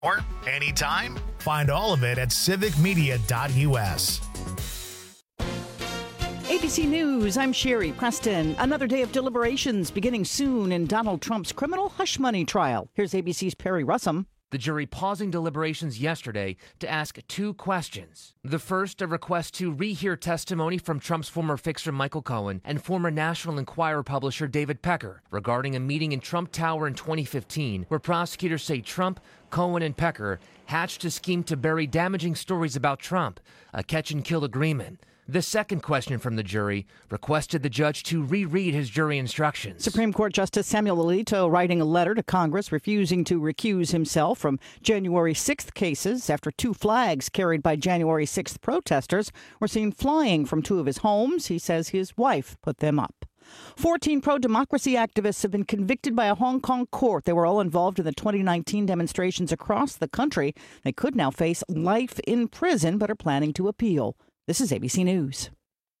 or anytime? Find all of it at civicmedia.us. ABC News, I'm Sherry Preston. Another day of deliberations beginning soon in Donald Trump's criminal hush money trial. Here's ABC's Perry Russum. The jury pausing deliberations yesterday to ask two questions. The first, a request to rehear testimony from Trump's former fixer Michael Cohen and former National Enquirer publisher David Pecker regarding a meeting in Trump Tower in 2015 where prosecutors say Trump, Cohen, and Pecker hatched a scheme to bury damaging stories about Trump, a catch-and-kill agreement. The second question from the jury requested the judge to reread his jury instructions. Supreme Court Justice Samuel Alito writing a letter to Congress refusing to recuse himself from January 6th cases after two flags carried by January 6th protesters were seen flying from two of his homes. He says his wife put them up. 14 pro-democracy activists have been convicted by a Hong Kong court. They were all involved in the 2019 demonstrations across the country. They could now face life in prison but are planning to appeal. This is ABC News.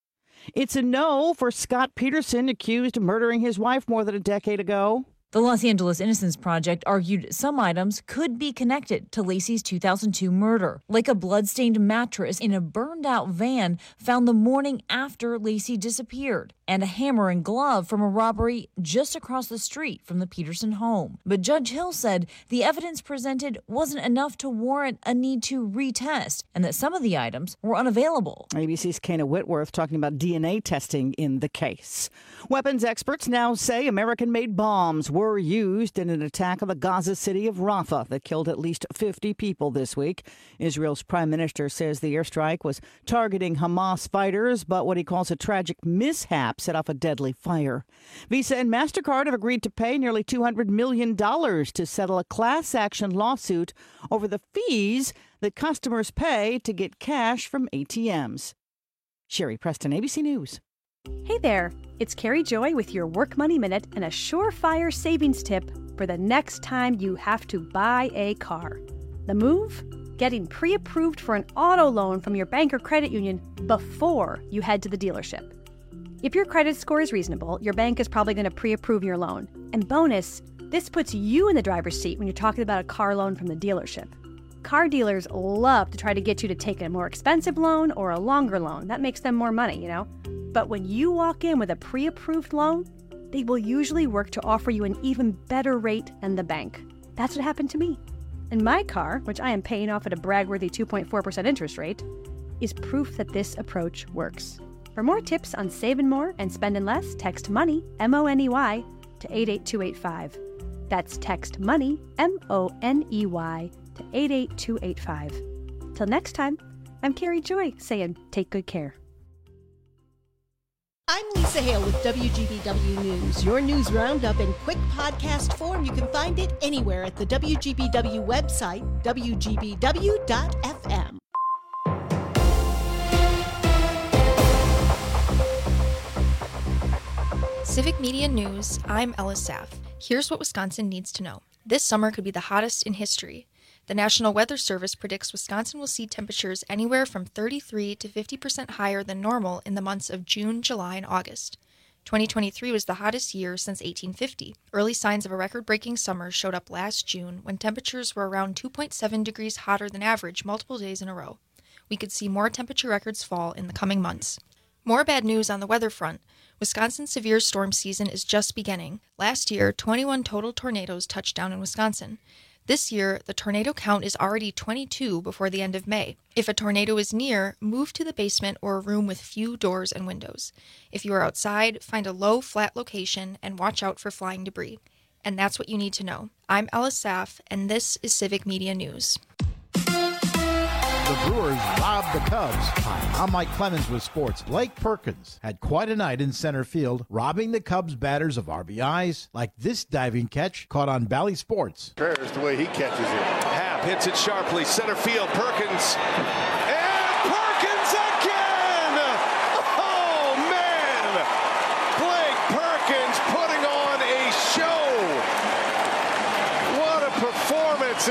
It's a no for Scott Peterson, accused of murdering his wife more than a decade ago. The Los Angeles Innocence Project argued some items could be connected to Laci's 2002 murder, like a bloodstained mattress in a burned-out van found the morning after Laci disappeared, and a hammer and glove from a robbery just across the street from the Peterson home. But Judge Hill said the evidence presented wasn't enough to warrant a need to retest, and that some of the items were unavailable. ABC's Kana Whitworth talking about DNA testing in the case. Weapons experts now say American-made bombs were used in an attack on the Gaza city of Rafah that killed at least 50 people this week. Israel's prime minister says the airstrike was targeting Hamas fighters, but what he calls a tragic mishap set off a deadly fire. Visa and MasterCard have agreed to pay nearly $200 million to settle a class action lawsuit over the fees that customers pay to get cash from ATMs. Sherry Preston, ABC News. Hey there, it's Carrie Joy with your Work Money Minute and a surefire savings tip for the next time you have to buy a car. The move? Getting pre-approved for an auto loan from your bank or credit union before you head to the dealership. If your credit score is reasonable, your bank is probably going to pre-approve your loan. And bonus, this puts you in the driver's seat when you're talking about a car loan from the dealership. Car dealers love to try to get you to take a more expensive loan or a longer loan. That makes them more money, you know? But when you walk in with a pre-approved loan, they will usually work to offer you an even better rate than the bank. That's what happened to me. And my car, which I am paying off at a brag-worthy 2.4% interest rate, is proof that this approach works. For more tips on saving more and spending less, text MONEY, M-O-N-E-Y, to 88285. That's text MONEY, M-O-N-E-Y, to 88285. Till next time, I'm Carrie Joy saying take good care. I'm Lisa Hale with WGBW News, your news roundup in quick podcast form. You can find it anywhere at the WGBW website, WGBW.FM. Civic Media News, I'm Ellis Saff. Here's what Wisconsin needs to know. This summer could be the hottest in history. The National Weather Service predicts Wisconsin will see temperatures anywhere from 33 to 50% higher than normal in the months of June, July, and August. 2023 was the hottest year since 1850. Early signs of a record-breaking summer showed up last June when temperatures were around 2.7 degrees hotter than average multiple days in a row. We could see more temperature records fall in the coming months. More bad news on the weather front. Wisconsin's severe storm season is just beginning. Last year, 21 total tornadoes touched down in Wisconsin. This year, the tornado count is already 22 before the end of May. If a tornado is near, move to the basement or a room with few doors and windows. If you are outside, find a low, flat location and watch out for flying debris. And that's what you need to know. I'm Ellis Saff, and this is Civic Media News. The Brewers robbed the Cubs. Hi, I'm Mike Clemens with sports. Blake Perkins had quite a night in center field, robbing the Cubs batters of RBIs, like this diving catch caught on Bally Sports. There's the way he catches it. Happ hits it sharply, center field, Perkins. And Perkins again! Oh, man! Blake Perkins putting on a show. What a performance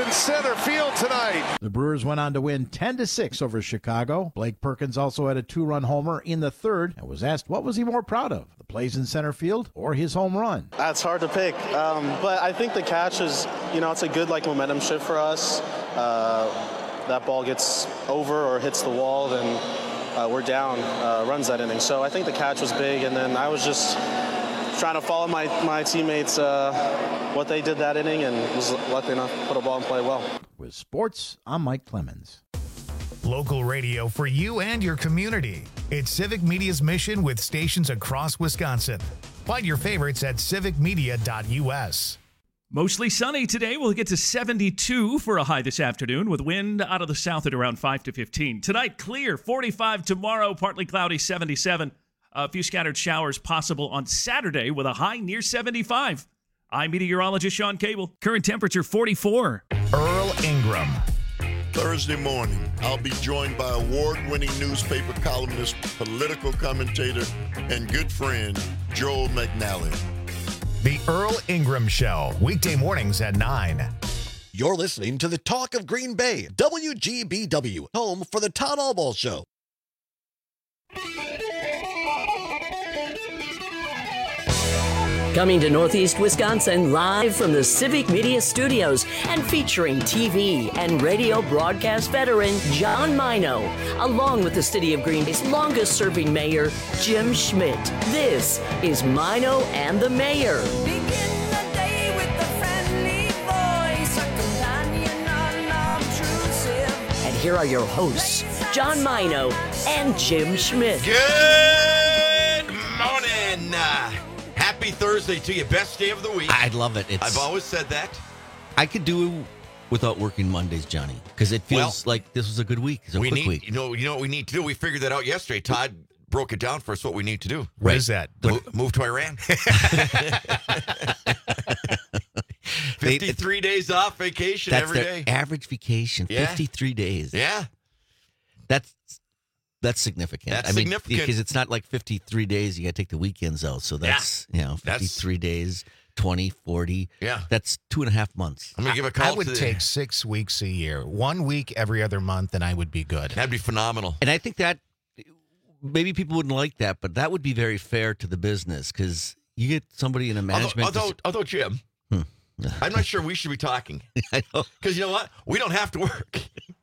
in center field tonight. The Brewers went on to win 10-6 over Chicago. Blake Perkins also had a 2-run homer in the third and was asked what was he more proud of, the plays in center field or his home run. That's hard to pick, but I think the catch is, it's a good momentum shift for us. That ball gets over or hits the wall, then we're down runs that inning. So I think the catch was big, and then I was just trying to follow my teammates, what they did that inning, and was lucky enough to put a ball and play well. With sports, I'm Mike Clemens. Local radio for you and your community. It's Civic Media's mission with stations across Wisconsin. Find your favorites at civicmedia.us. Mostly sunny today. We'll get to 72 for a high this afternoon with wind out of the south at around 5 to 15. Tonight, clear, 45 tomorrow, partly cloudy, 77. A few scattered showers possible on Saturday with a high near 75. I'm meteorologist Sean Cable. Current temperature 44. Earl Ingram. Thursday morning, I'll be joined by award-winning newspaper columnist, political commentator, and good friend, Joel McNally. The Earl Ingram Show, weekday mornings at 9. You're listening to the Talk of Green Bay, WGBW, home for the Todd Albaugh Show. Coming to Northeast Wisconsin live from the Civic Media Studios and featuring TV and radio broadcast veteran John Mino, along with the City of Green Bay's longest-serving mayor, Jim Schmidt. This is Mino and the Mayor. Begin the day with the friendly voice, a companion unobtrusive. And here are your hosts, John Mino and Jim Schmidt. Good morning. Happy Thursday to you. Best day of the week. I love it. I've always said that. I could do without working Mondays, Johnny, because it feels like this was a good week. It's a quick week. You know what we need to do? We figured that out yesterday. Todd broke it down for us what we need to do. What is that? Move to Iran. 53 days off vacation every day. Average vacation, 53 days. Yeah. That's significant. That's significant. Because it's not like 53 days. You got to take the weekends out. So that's, 53 days, 20, 40. Yeah. That's 2.5 months. I'm going to give a call. I would take 6 weeks a year. 1 week every other month, and I would be good. That'd be phenomenal. And I think that maybe people wouldn't like that, but that would be very fair to the business because you get somebody in a management. Although Jim, I'm not sure we should be talking. I know. Because you know what? We don't have to work.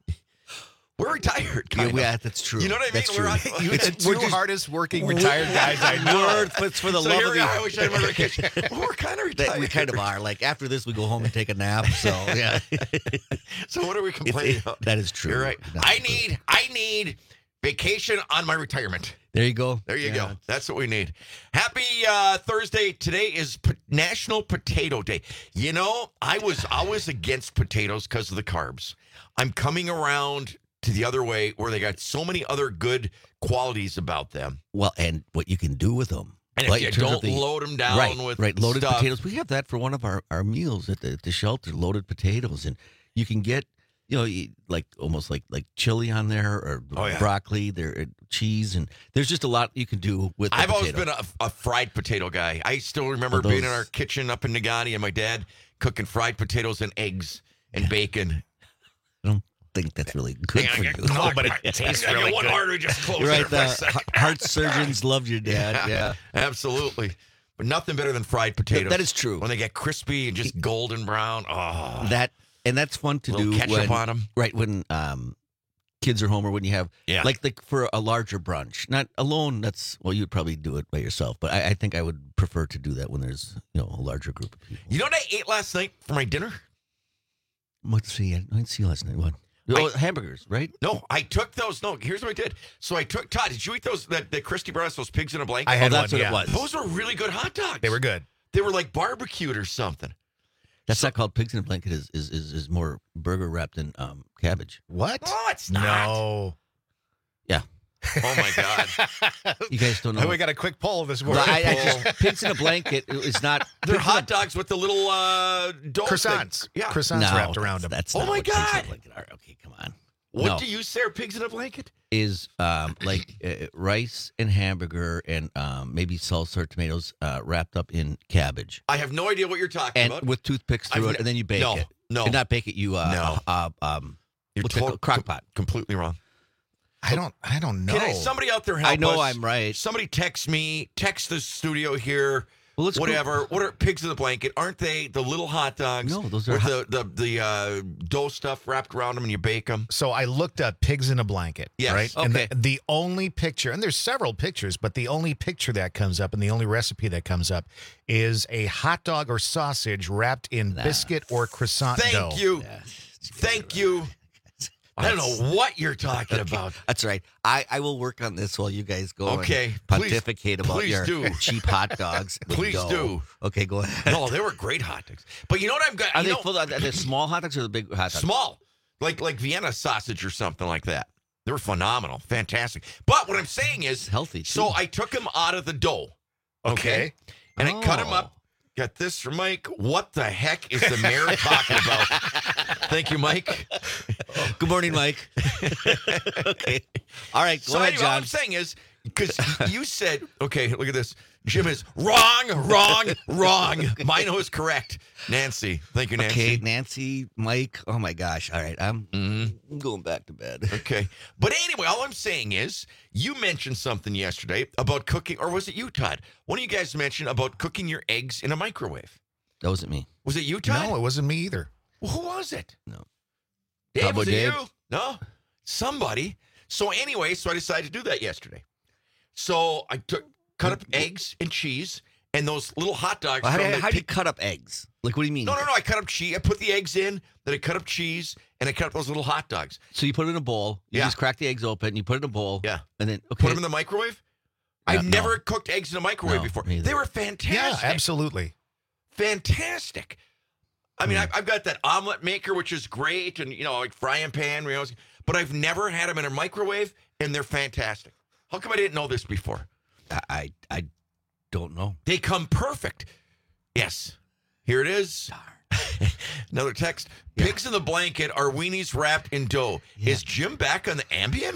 We're retired. Yeah, that's true. You know what I mean? That's true. You're the two hardest working retired guys I know. But for the so love here of we are. I wish I had my vacation. We're kind of retired. We kind of are. Like after this, we go home and take a nap. So yeah. So what are we complaining about? That is true. You're right. I need vacation on my retirement. There you go. There you go. That's what we need. Happy Thursday. Today is National Potato Day. You know, I was always against potatoes because of the carbs. I'm coming around to the other way where they got so many other good qualities about them. Well, and what you can do with them. And if you don't load them down with loaded stuff. potatoes. We have that for one of our meals at the shelter, loaded potatoes. And you can get, like almost like chili on there or broccoli, there cheese, and there's just a lot you can do with the I've potato. always been a fried potato guy. I still remember being in our kitchen up in Negaunee and my dad cooking fried potatoes and eggs and bacon. I don't think that's really good for you. No, but it tastes really one good. artery just closed You're right. there for a second. Heart surgeons love your dad. Yeah, absolutely. But nothing better than fried potatoes. That is true. When they get crispy and just golden brown. Oh, that's fun to do. Ketchup on them. Right when kids are home or when you have like for a larger brunch. Not alone. You'd probably do it by yourself. But I think I would prefer to do that when there's a larger group of people. You know what I ate last night for my dinner? Let's see. I didn't see last night. What? Hamburgers, right? No, I took those. No, here's what I did. So I took, Todd, did you eat those, that Christy brought us, those pigs in a blanket? I had that's one, what it was. Those were really good hot dogs. They were good. They were like barbecued or something. That's not called pigs in a blanket. Is more burger wrapped in cabbage. What? Oh, it's not. No. Yeah. Oh, my God. You guys don't know. We got a quick poll this morning. Pigs in a blanket is not. They're hot dogs with the little dough croissants. Thing. Yeah. Croissants wrapped around them. That's oh, not my what pigs God. in a blanket are. Okay, come on. What do you say are pigs in a blanket? Is rice and hamburger and maybe salsa or tomatoes wrapped up in cabbage. I have no idea what you're talking about. And with toothpicks through it, and then you bake it. No. Did not bake it. You No. You're what's it called? Crock pot. Completely wrong. I don't know. Can somebody out there help I know us? I'm right. Somebody text me, text the studio here. Well, let's whatever. What are pigs in the blanket? Aren't they the little hot dogs? No, those are with the dough stuff wrapped around them and you bake them. So I looked up pigs in a blanket, Yes. right? Okay. And the only picture, and there's several pictures, but the only picture that comes up and the only recipe that comes up is a hot dog or sausage wrapped in biscuit or croissant dough. Thank you. Thank you. I don't know what you're talking about. That's right. I will work on this while you guys go Okay, and please- pontificate about please your do. cheap hot dogs. with Please dough. do. Okay, go ahead. No, they were great hot dogs. But you know what I've got? Are You they know, full? Are they small hot dogs or the big hot dogs? small, like Vienna sausage or something like that. They were phenomenal, fantastic. But what I'm saying is healthy. So I took them out of the dough, Okay. and I cut them up. Got this from Mike. What the heck is the mayor talking about? Thank you, Mike. Good morning, Mike. Okay. All right, go So ahead, anyway, all John. I'm saying is, because you said, okay, look at this. Jim is wrong. Mine was correct. Nancy. Thank you, Nancy. Okay, Nancy, Mike. Oh my gosh. All right, I'm going back to bed. Okay. But anyway, all I'm saying is you mentioned something yesterday about cooking, or was it you, Todd? One of you guys mentioned about cooking your eggs in a microwave. That wasn't me. Was it you, Todd? No, it wasn't me either. Well, who was it? No. Dave, Cowboy was it Dave? you? No? Somebody. So anyway, I decided to do that yesterday. So I cut up eggs and cheese and those little hot dogs. Well, from the how do you cut up eggs? Like, what do you mean? No. I cut up cheese. I put the eggs in, then I cut up cheese, and I cut up those little hot dogs. So you put it in a bowl. You Yeah. just crack the eggs open. You put it in a bowl. Yeah. And then Put them in the microwave. Yeah, I've never cooked eggs in a microwave No, before. me either. They were fantastic. Yeah, absolutely. Fantastic. I mean, I've got that omelet maker, which is great, and, like frying pan, but I've never had them in a microwave, and they're fantastic. How come I didn't know this before? I don't know. They come perfect. Yes. Here it is. Another text. Pigs in the blanket are weenies wrapped in dough. Is Jim back on the Ambien?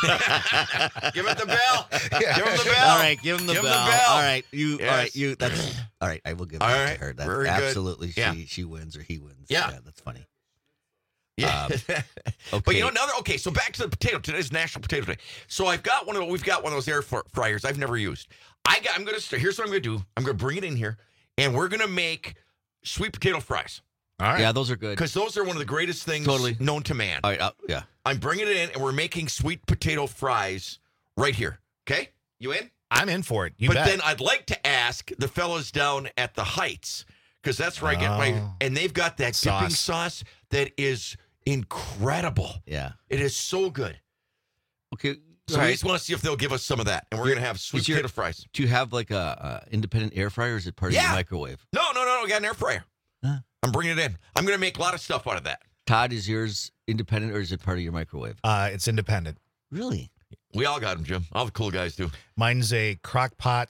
Give it the bell. Yeah. Give him the bell. All right, give him the bell. All right, you. Yes. All right, you. That's all right. I will give All that right, to her. That's very good. absolutely. Yeah. She wins or he wins. Yeah. That's funny. Yeah. Okay. But so back to the potato. Today's National Potato Day. So we've got one of those air fryers I've never used. Here's what I'm going to do. I'm going to bring it in here, and we're going to make sweet potato fries. All right. Yeah, those are good. Because those are one of the greatest things known to man. All right. Yeah. I'm bringing it in, and we're making sweet potato fries right here. Okay? You in? I'm in for it. You but bet. then I'd like to ask the fellas down at the Heights, because that's where I get my, and they've got that dipping sauce that is incredible. Yeah. It is so good. Okay. So we just want to see if they'll give us some of that, and we're going to have sweet potato fries. Do you have like a independent air fryer, or is it part of your microwave? No. We got an air fryer. Huh. I'm bringing it in. I'm going to make a lot of stuff out of that. Todd, is yours independent, or is it part of your microwave? It's independent. Really? We all got them, Jim. All the cool guys do. Mine's a crock pot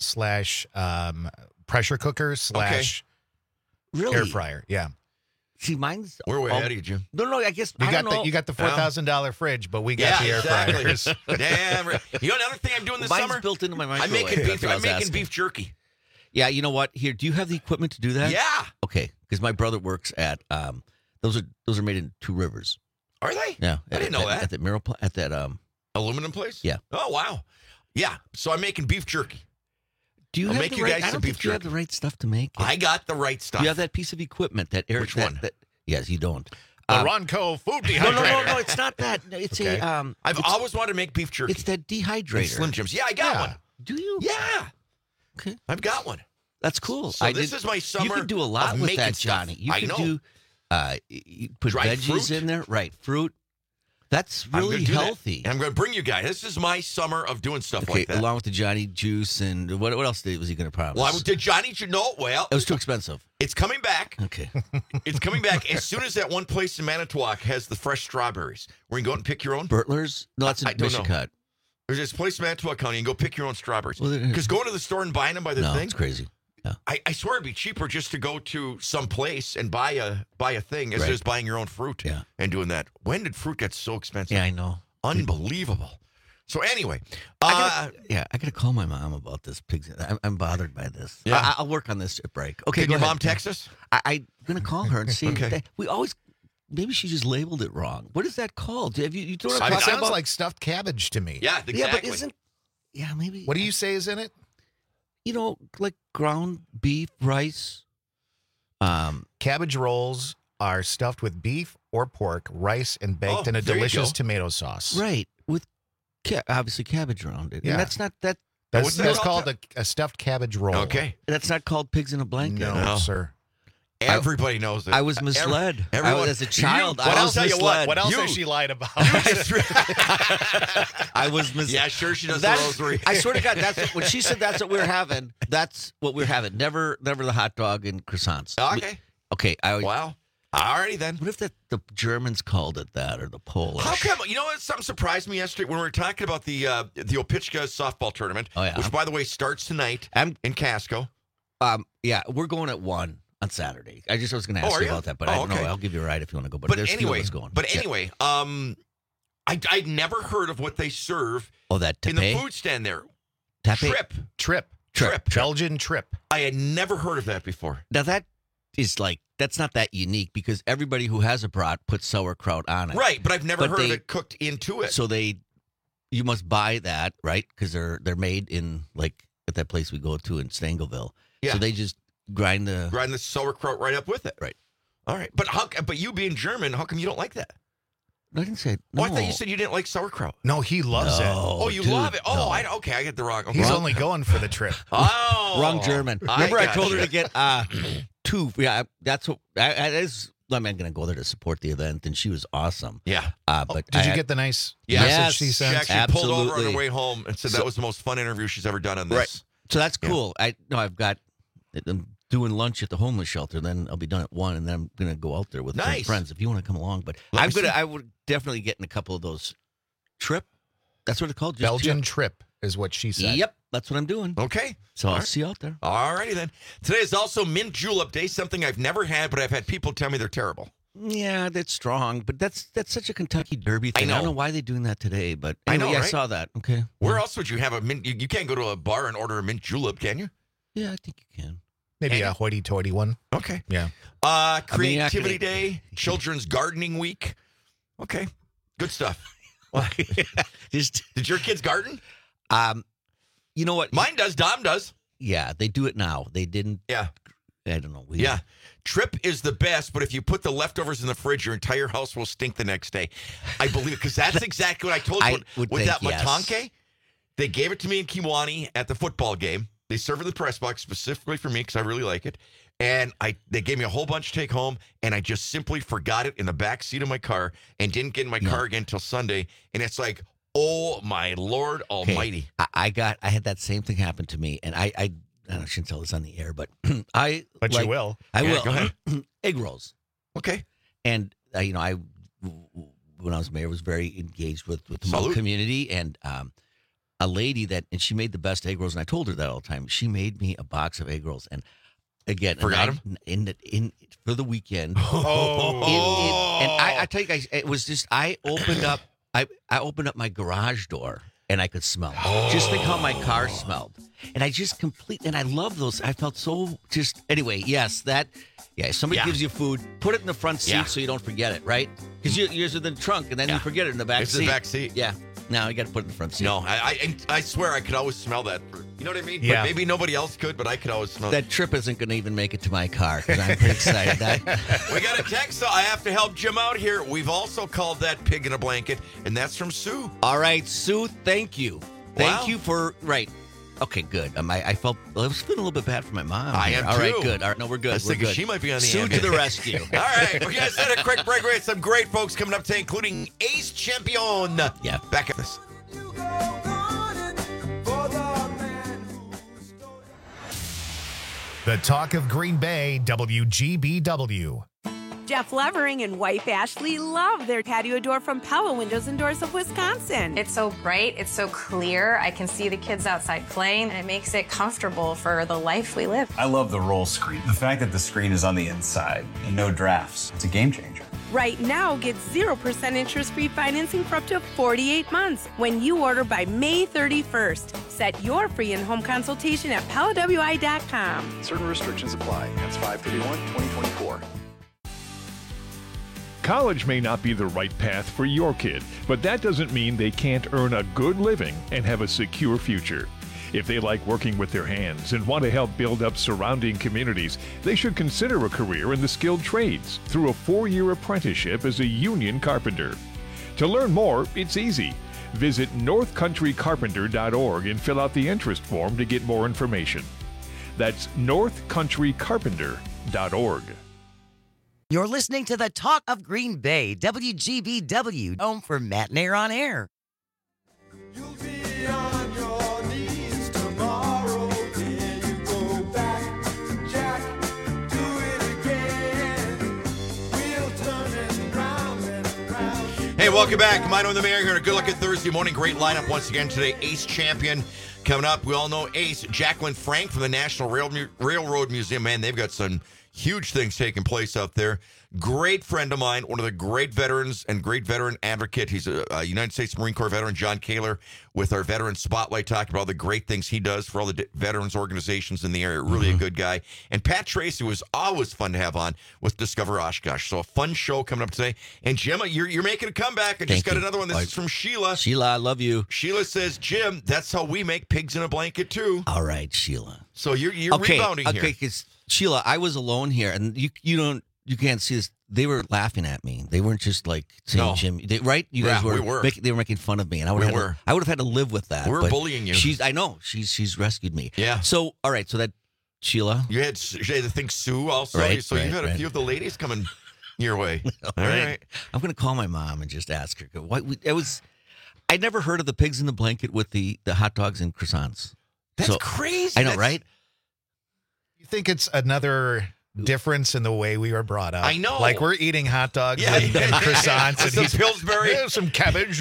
/ pressure cooker / Really? air fryer. Yeah. See, mine's We're way ahead of you, Jim. No. I guess You I got don't know. you got the $4,000 fridge, but we got the air fryers. Damn right. You know another thing I'm doing this Mine's summer? built into my I'm microwave. making beef. That's what I I'm was making asking. beef jerky. Yeah, you know what? Here, do you have the equipment to do that? Yeah. Okay, because my brother works at those are made in Two Rivers. Are they? Yeah, I didn't know that. At the Mirror, at that aluminum place. Yeah. Oh wow. Yeah. So I'm making beef jerky. Do you I'll have make the you right, guys I some don't beef think you have jerky. the right stuff to make it. I got the right stuff. Do you have that piece of equipment? That air. Which that, one? That, yes, you don't. The Ronco food No, dehydrator. no. It's not that. It's Okay. I've always wanted to make beef jerky. It's that dehydrator. Slim Jims. Yeah, I got one. Do you? Yeah. Okay. I've got one. That's cool. So this is my summer. You could do a lot of with making that, stuff. Johnny. You I could know. do. You put Dried veggies fruit? in there, right? Fruit. That's I'm really gonna do that. healthy. And I'm going to bring you guys. This is my summer of doing stuff Okay, like that. along with the Johnny Juice and what else was he going to promise? Well, did Johnny know? Well, it was too expensive. It's coming back. Okay. It's coming back as soon as that one place in Manitowoc has the fresh strawberries, where you can go out and pick your own. Bertler's? No, that's in I don't know. Michigan. There's this place in Manitowoc County, and go pick your own strawberries. Well, Because going to the store and buying them by the No, thing, it's crazy. Yeah. I swear it'd be cheaper just to go to some place and buy a thing as Right. just buying your own fruit and doing that. When did fruit get so expensive? Yeah, I know. Unbelievable. So anyway, I gotta call my mom about this pigs. I'm bothered by this. Yeah. I'll work on this at break. Okay, Can go your ahead. mom text us? I'm gonna call her and see. Okay. We always maybe she just labeled it wrong. What is that called? Have you thrown It sounds like stuffed cabbage to me. Yeah, exactly. Yeah, but maybe. What do you say is in it? Like ground beef, rice. Cabbage rolls are stuffed with beef or pork, rice, and baked in a delicious tomato sauce. Right, with obviously cabbage around it. Yeah. And that's not that. That's called a stuffed cabbage roll. Okay. That's not called pigs in a blanket. No, sir. Everybody knows it. I was misled. As a child, I was misled. What else You- has she lied about? I was misled. Yeah, sure she does That- the rosary. I swear to God, when she said that's what we're having, that's what we're having. Never the hot dog and croissants. Okay. Okay. Wow. Alrighty then. What if the Germans called it that, or the Polish? How come? You know what? Something surprised me yesterday when we were talking about the Opichka softball tournament, which, by the way, starts tonight in Casco. Yeah, we're going at 1 on Saturday. I was going to ask are you you? about that, but Oh, I don't know. okay. I'll give you a ride if you want to go. But But there's anyway, us going. I'd never heard of what they serve that in the tape? food stand there. Tape? Trip. Belgian trip. I had never heard of that before. Now that is that's not that unique because everybody who has a brat puts sauerkraut on it. Right, but I've never heard of it cooked into it. So you must buy that, right? Because they're made in at that place we go to in Stangleville. Yeah. So they just grind the sauerkraut right up with it. Right. All right, but you being German, how come you don't like that? I didn't say. No. Oh, I thought you said you didn't like sauerkraut. No, he loves it. Oh, you love it. Oh, I get the wrong. Okay. He's only going for the trip. Oh, wrong German. Remember, I told her to get 2. Yeah, that's what. I'm going to go there to support the event, and she was awesome. Yeah. But did you get the nice message she sent? She actually pulled over on her way home and said that was the most fun interview she's ever done on this. Right. So that's cool. I'm doing lunch at the homeless shelter. Then I'll be done at 1, and then I'm going to go out there with some friends if you want to come along. But I would definitely get in a couple of those trip. That's what it's called. Just Belgian trip is what she said. Yep, that's what I'm doing. Okay. So I'll see you out there. All righty then. Today is also Mint Julep Day, something I've never had, but I've had people tell me they're terrible. Yeah, that's strong, but that's such a Kentucky Derby thing. I don't know why they're doing that today, but anyway, I know, right? I saw that. Okay. Where else would you have a mint? You can't go to a bar and order a mint julep, can you? Yeah, I think you can. Maybe a hoity-toity one. Okay. Yeah. Creativity Day, Children's Gardening Week. Okay. Good stuff. Did your kids garden? You know what? Mine does. Dom does. Yeah, they do it now. They didn't. Yeah. I don't know. Yeah. Trip is the best, but if you put the leftovers in the fridge, your entire house will stink the next day. I believe it, because that's exactly what I told you with that matanke. They gave it to me in Kiwani at the football game. They served it in the press box specifically for me because I really like it. And they gave me a whole bunch to take home, and I just simply forgot it in the back seat of my car and didn't get in my car again until Sunday. And it's like, oh, my Lord Almighty. I had that same thing happen to me, and I shouldn't tell this on the air, but you will. I will. Go ahead. Egg rolls. Okay. And when I was mayor, was very engaged with the Hmong community, and a lady and she made the best egg rolls, and I told her that all the time. She made me a box of egg rolls, and again, forgot them for the weekend. Oh. And I tell you guys, it was just I opened up my garage door. And I could smell it. Just think how my car smelled. And I just and I love those. I felt so anyway, yes, if somebody gives you food, put it in the front seat so you don't forget it, right? Because you're in the trunk and then you forget it in the back seat. It's the back seat. Yeah. Now you got to put it in the front seat. No, I swear I could always smell that. You know what I mean? Yeah. But maybe nobody else could, but I could always smell that. Trip isn't going to even make it to my car because I'm pretty excited. We got a text, so I have to help Jim out here. We've also called that pig in a blanket, and that's from Sue. All right, Sue, thank you. Thank you for, Okay, good. I was feeling a little bit bad for my mom. I am All too. right, good. All right, no, we're good. I was thinking she might be on the Sue end. to the rescue. All right, we're going to set a quick break. We have some great folks coming up today, including Ace Champion. Yeah. Back at this. The talk of Green Bay, WGBW. Jeff Levering and wife Ashley love their patio door from Pella Windows and Doors of Wisconsin. It's so bright, it's so clear. I can see the kids outside playing, and it makes it comfortable for the life we live. I love the roll screen. The fact that the screen is on the inside and no drafts, it's a game changer. Right now, get 0% interest-free financing for up to 48 months when you order by May 31st. Set your free in-home consultation at PellaWI.com. Certain restrictions apply. That's 5/31/2024. College may not be the right path for your kid, but that doesn't mean they can't earn a good living and have a secure future. If they like working with their hands and want to help build up surrounding communities, they should consider a career in the skilled trades through a 4-year apprenticeship as a union carpenter. To learn more, it's easy. Visit northcountrycarpenter.org and fill out the interest form to get more information. That's northcountrycarpenter.org. You're listening to the Talk of Green Bay, WGBW, home for Matt and Air on Air. Hey, welcome back. Mino and the Mayor here. A good look at Thursday morning. Great lineup once again today. Ace Champion coming up. We all know Ace. Jacqueline Frank from the National Railroad Museum. Man, they've got some huge things taking place out there. Great friend of mine, one of the great veterans and great veteran advocate. He's a United States Marine Corps veteran, John Kaler, with our Veteran Spotlight, talking about all the great things he does for all the veterans organizations in the area. Really a good guy. And Pat Tracy was always fun to have on with Discover Oshkosh. So a fun show coming up today. And Jim, you're making a comeback. I just got another one. This is from Sheila. Sheila, I love you. Sheila says, Jim, that's how we make pigs in a blanket too. All right, Sheila. So you're rebounding here. Okay, because Sheila, I was alone here, and you can't see this. They were laughing at me. They weren't just like saying Jim, right? You guys were. They were making fun of me, and I would have had to live with that. We were bullying you. I know. She's rescued me. Yeah. So all right. So that Sheila. You had to think Sue also. Right, so you've had a few of the ladies coming your way. All right. I'm going to call my mom and just ask her. I'd never heard of the pigs in the blanket with the hot dogs and croissants. That's crazy. I know, right? You think it's another difference in the way we were brought up? I know. Like we're eating hot dogs and croissants and some Pillsbury, some cabbage.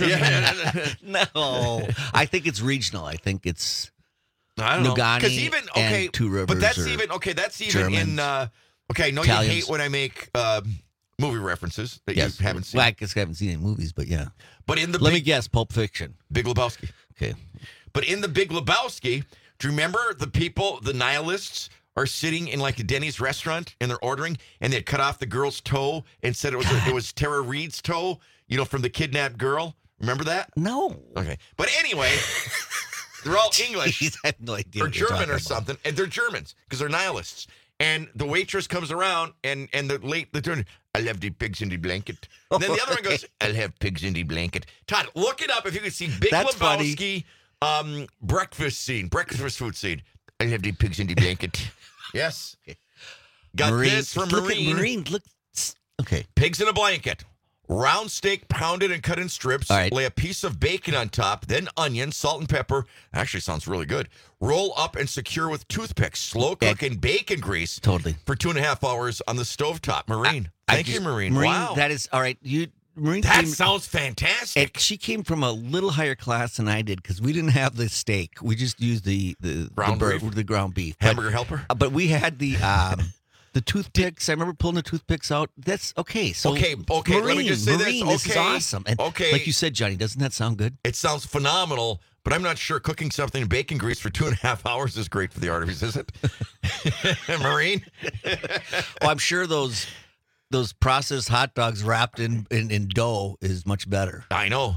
No, I think it's regional. I think it's Nugani because even and Two Rivers. But that's even Germans, in. I know Italians. you hate when I make movie references that you haven't seen. Well, I guess I haven't seen any movies, but yeah. But in the let me guess, Pulp Fiction, Big Lebowski. Okay. But in the Big Lebowski, do you remember the people, the nihilists, are sitting in like a Denny's restaurant and they're ordering, and they cut off the girl's toe and said it was Tara Reid's toe, from the kidnapped girl. Remember that? No. Okay. But anyway, they're all English. I have no idea or German or something. And they're Germans because they're nihilists. And the waitress comes around and the turn, I love the pigs in the blanket. And then the other one goes, I'll have pigs in the blanket. Todd, look it up if you can see Big Lebowski breakfast food scene. I have the pigs in the blanket. Yes. Got Marine. this from Look Marine. at Marine. Look. Okay. Pigs in a blanket. Round steak pounded and cut in strips. All right. Lay a piece of bacon on top, then onion, salt, and pepper. Actually sounds really good. Roll up and secure with toothpicks. Slow cook in bacon grease. Totally. For 2.5 hours on the stovetop. Marine. Thank you, Marine. Marine, Wow. that is all right. Marine. That sounds fantastic. She came from a little higher class than I did because we didn't have the steak. We just used the ground beef. Hamburger helper. But we had the toothpicks. I remember pulling the toothpicks out. That's okay. So okay. Marine, let me just say Marine, this. This is awesome. And like you said, Johnny, doesn't that sound good? It sounds phenomenal. But I'm not sure cooking something in bacon grease for 2.5 hours is great for the arteries, is it? Marine? Well, I'm sure those processed hot dogs wrapped in dough is much better. I know.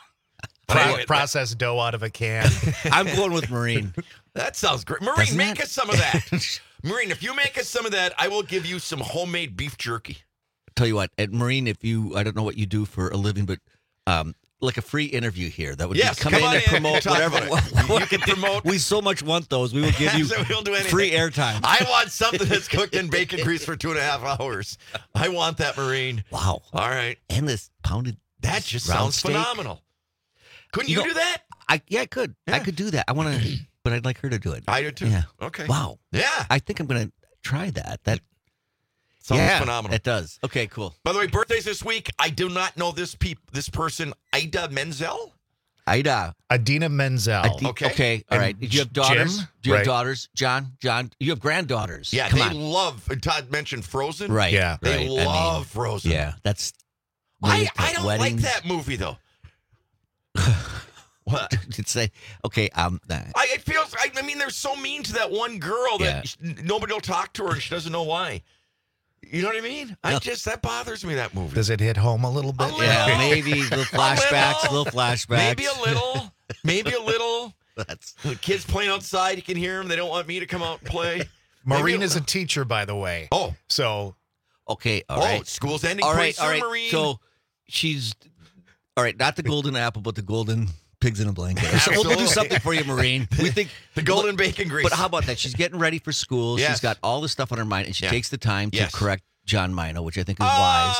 Processed dough out of a can. I'm going with Marine. That sounds great. Marine, make us some of that. Marine, if you make us some of that, I will give you some homemade beef jerky. Tell you what, at Marine, I don't know what you do for a living, but like a free interview here. That would be come in and promote whatever. You can promote. We so much want those. We will give you we'll do free airtime. I want something that's cooked in bacon grease for 2.5 hours. I want that, Marine. Wow. All right. And this pounded. That just sounds phenomenal. Couldn't you do that? I could. Yeah. I could do that. I want to, but I'd like her to do it. I do too. Yeah. Okay. Wow. Yeah. I think I'm going to try that. That sounds phenomenal. It does. Okay, cool. By the way, birthdays this week. I do not know this person, Ida Menzel. Adina Menzel. Okay. All right. Do you have daughters? Jim? Do you have daughters? John, you have granddaughters. Yeah, Come they on. love, Todd mentioned Frozen. Right. Yeah. They love Frozen. Yeah, that's. I don't like that movie, though. What? It's okay. It feels. I mean, they're so mean to that one girl that nobody will talk to her, and she doesn't know why. You know what I mean? That bothers me, that movie. Does it hit home a little bit? Yeah, maybe little flashbacks. Maybe a little. The kids playing outside, you can hear them. They don't want me to come out and play. Maureen is a teacher, by the way. Oh. So. Okay, all right. School's ending. All right. Maureen. So she's, all right, not the golden apple, but the golden pigs in a blanket. So Absolutely. we'll do something for you, Maureen. We think the golden bacon grease. But how about that? She's getting ready for school. Yes. She's got all this stuff on her mind, and she takes the time to Yes. correct John Mino, which I think is wise.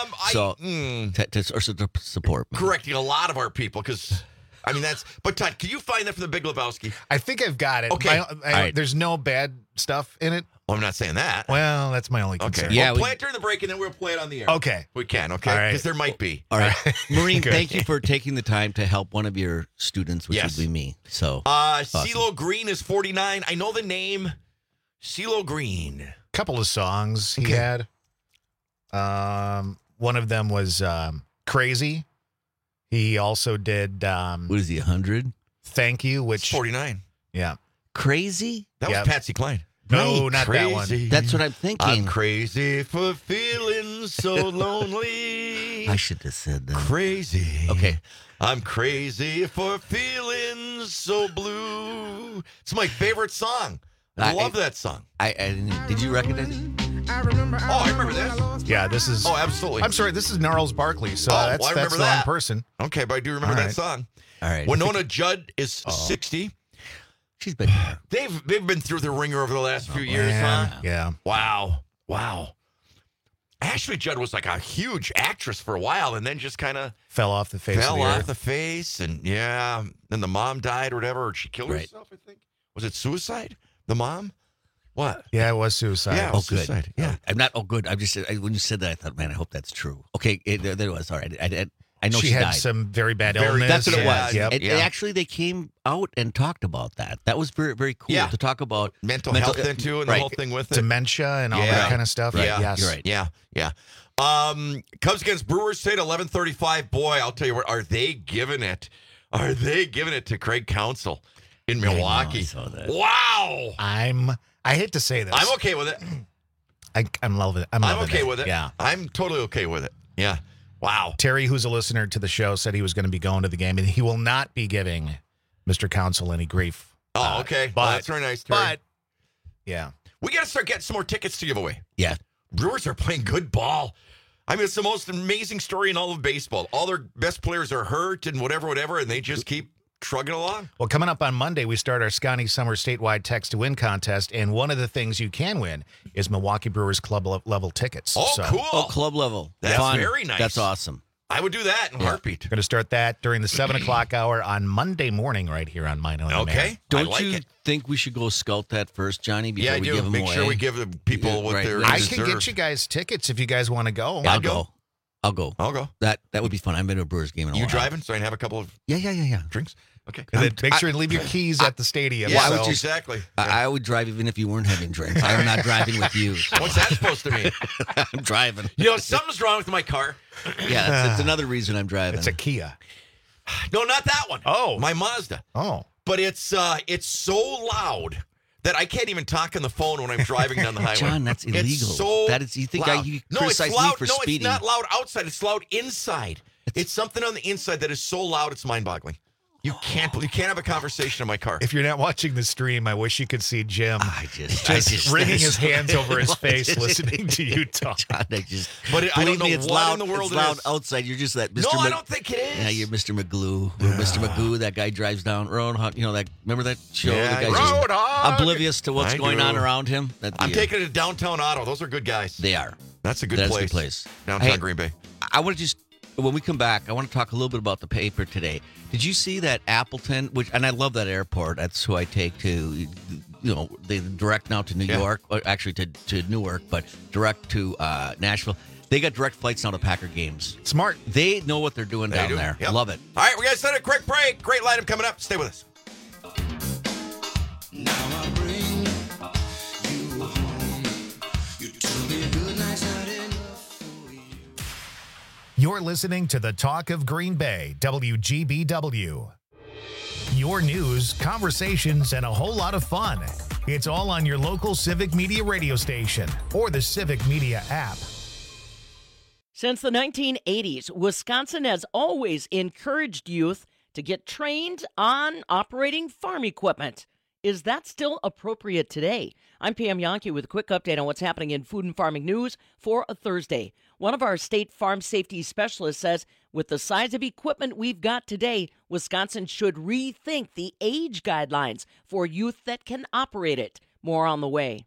To support me. Correcting a lot of our people, because, I mean, but Todd, can you find that from the Big Lebowski? I think I've got it. Okay. There's no bad stuff in it. Well, I'm not saying that. Well, that's my only concern. Okay. Yeah, we'll play it during the break, and then we'll play it on the air. Okay. We can, okay? All right. Because there might be. All right. Maureen, Good. thank you for taking the time to help one of your students, which Yes. would be me. So, CeeLo Green is 49. I know the name. CeeLo Green. Couple of songs he had. One of them was Crazy. He also did what is he, 100? Thank You, which 49. Yeah. Crazy? That was Patsy Cline. No, Right. not that one. Crazy. That's what I'm thinking. I'm crazy for feeling so lonely. I should have said that. Crazy. Okay. I'm crazy for feeling so blue. It's my favorite song. I love that song. I didn't, did you recognize it? I remember this. Yeah, this is. Oh, absolutely. I'm sorry, this is Gnarls Barkley, so I that's remember the that. wrong person. Okay, but I do remember All that right. song. All right. Winona Judd is 60. She's been there. They've been through the ringer over the last few years, Yeah, huh? yeah. Wow. Ashley Judd was like a huge actress for a while, and then just kind of Fell off the face of fell the off earth. the face, and then the mom died or whatever, or she killed herself, I think. Was it suicide? The mom? What? Yeah, it was suicide. Yeah, it was suicide. Yeah. I'm not. Oh, good. I'm just. when you said that, I thought, man, I hope that's true. Okay, there was. All right. I know she had died. some very bad illness. That's what it Yeah, was. yep. And actually, they came out and talked about that. That was very, very cool to talk about Mental health then, too, and the whole thing with it. Dementia and all that kind of stuff. Right. Yeah, yes. You're right. Yeah. Cubs against Brewers State, 11:35. Boy, I'll tell you what, are they giving it? Are they giving it to Craig Counsell in Milwaukee? I saw that. Wow. I hate to say this. I'm okay with it. I'm loving it. I'm loving okay with it. Yeah. I'm totally okay with it. Yeah. Wow. Terry, who's a listener to the show, said he was going to be going to the game, and he will not be giving Mr. Counsell any grief. Oh, okay. But, That's very nice, Terry. But, yeah. We got to start getting some more tickets to give away. Yeah. Brewers are playing good ball. I mean, it's the most amazing story in all of baseball. All their best players are hurt and whatever, and they just keep trugging along. Well, coming up on Monday, we start our Scotty Summer statewide text to win contest, and one of the things you can win is Milwaukee Brewers club level tickets. Oh, cool. Oh, club level. That's Fun. very nice. That's awesome. I would do that in a heartbeat. We're going to start that during the 7 o'clock hour on Monday morning right here on Mino. Okay. Don't you think we should go scout that first, Johnny, before we do. give them Make away? sure we give the people what they're I can get you guys tickets if you guys want to go. I'll go. I'll go. That would be fun. I've been to a Brewers game in a while. You driving so I can have a couple of Yeah. drinks? Okay. And then make sure to leave your keys at the stadium. Yeah, so. exactly. I would drive even if you weren't having drinks. I'm not driving with you. What's that supposed to mean? I'm driving. You know, something's wrong with my car. Yeah, that's another reason I'm driving. It's a Kia. No, not that one. Oh. My Mazda. Oh. But it's so loud that I can't even talk on the phone when I'm driving down the highway. John, that's illegal. It's so That is. You think loud. you No, it's criticize loud. me for No, speeding? it's not loud outside. It's loud inside. It's something on the inside that is so loud it's mind-boggling. You can't have a conversation in my car. If you're not watching the stream, I wish you could see Jim I just wringing his hands over his face listening to you talk. John, But I believe don't know me, it's what loud. in the world it's it loud is. outside. You're just that Mr. No, I don't think it is. Yeah, you're Mr. McGlue. Mr. Magoo, that guy drives down Roadhog. You know that? Remember that show? Yeah, the guy's just Roadhog! oblivious to what's I going do. on around him. I'm taking it to Downtown Auto. Those are good guys. They are. That's a good That's place. a good place. Downtown Hey, Green Bay. I want to just, when we come back, I want to talk a little bit about the paper today. Did you see that Appleton, and I love that airport. That's who I take to, they direct now to New York, or actually to Newark, but direct to Nashville. They got direct flights now to Packer games. Smart. They know what they're doing down there. Yep. Love it. All right, we got to send a quick break. Great lineup coming up. Stay with us. You're listening to the Talk of Green Bay, WGBW. Your news, conversations, and a whole lot of fun. It's all on your local Civic Media radio station or the Civic Media app. Since the 1980s, Wisconsin has always encouraged youth to get trained on operating farm equipment. Is that still appropriate today? I'm Pam Yankee with a quick update on what's happening in food and farming news for a Thursday. One of our state farm safety specialists says with the size of equipment we've got today, Wisconsin should rethink the age guidelines for youth that can operate it. More on the way.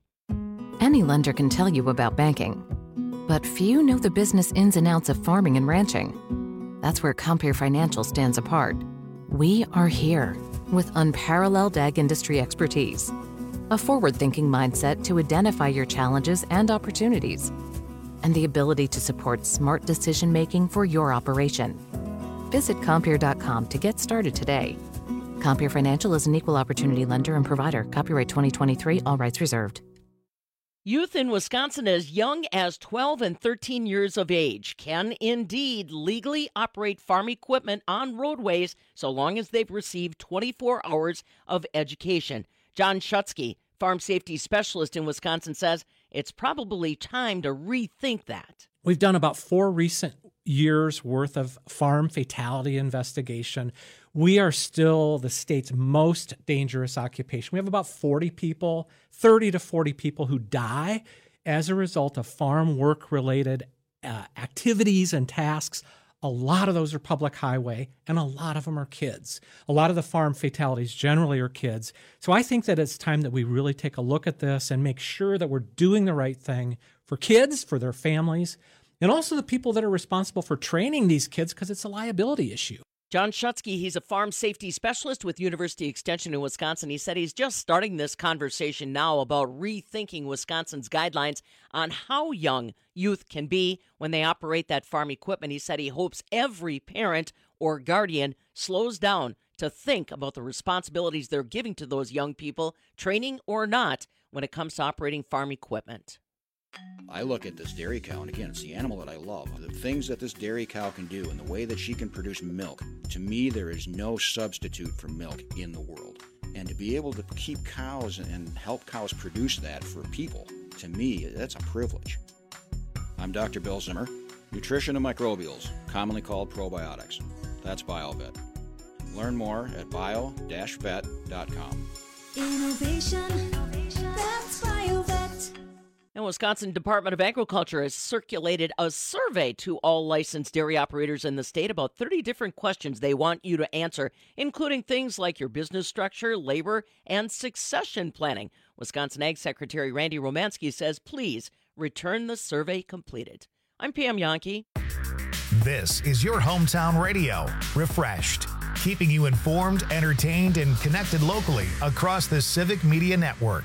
Any lender can tell you about banking, but few know the business ins and outs of farming and ranching. That's where Compeer Financial stands apart. We are here with unparalleled ag industry expertise, a forward-thinking mindset to identify your challenges and opportunities, and the ability to support smart decision-making for your operation. Visit Compeer.com to get started today. Compeer Financial is an equal opportunity lender and provider. Copyright 2023, all rights reserved. Youth in Wisconsin as young as 12 and 13 years of age can indeed legally operate farm equipment on roadways so long as they've received 24 hours of education. John Schutzke, farm safety specialist in Wisconsin, says it's probably time to rethink that. We've done about 4 recent years worth of farm fatality investigation. We are still the state's most dangerous occupation. We have about 40 people, 30 to 40 people who die as a result of farm work-related activities and tasks. A lot of those are public highway, and a lot of them are kids. A lot of the farm fatalities generally are kids. So I think that it's time that we really take a look at this and make sure that we're doing the right thing for kids, for their families, and also the people that are responsible for training these kids, because it's a liability issue. John Schutzke, he's a farm safety specialist with University Extension in Wisconsin. He said he's just starting this conversation now about rethinking Wisconsin's guidelines on how young youth can be when they operate that farm equipment. He said he hopes every parent or guardian slows down to think about the responsibilities they're giving to those young people, training or not, when it comes to operating farm equipment. I look at this dairy cow, and again, it's the animal that I love. The things that this dairy cow can do and the way that she can produce milk, to me, there is no substitute for milk in the world. And to be able to keep cows and help cows produce that for people, to me, that's a privilege. I'm Dr. Bill Zimmer, nutrition and microbials, commonly called probiotics. That's BioVet. Learn more at bio-vet.com. Innovation, that's BioVet. And Wisconsin Department of Agriculture has circulated a survey to all licensed dairy operators in the state about 30 different questions they want you to answer, including things like your business structure, labor, and succession planning. Wisconsin Ag Secretary Randy Romanski says, please return the survey completed. I'm Pam Yankee. This is your hometown radio, refreshed, keeping you informed, entertained, and connected locally across the Civic Media Network.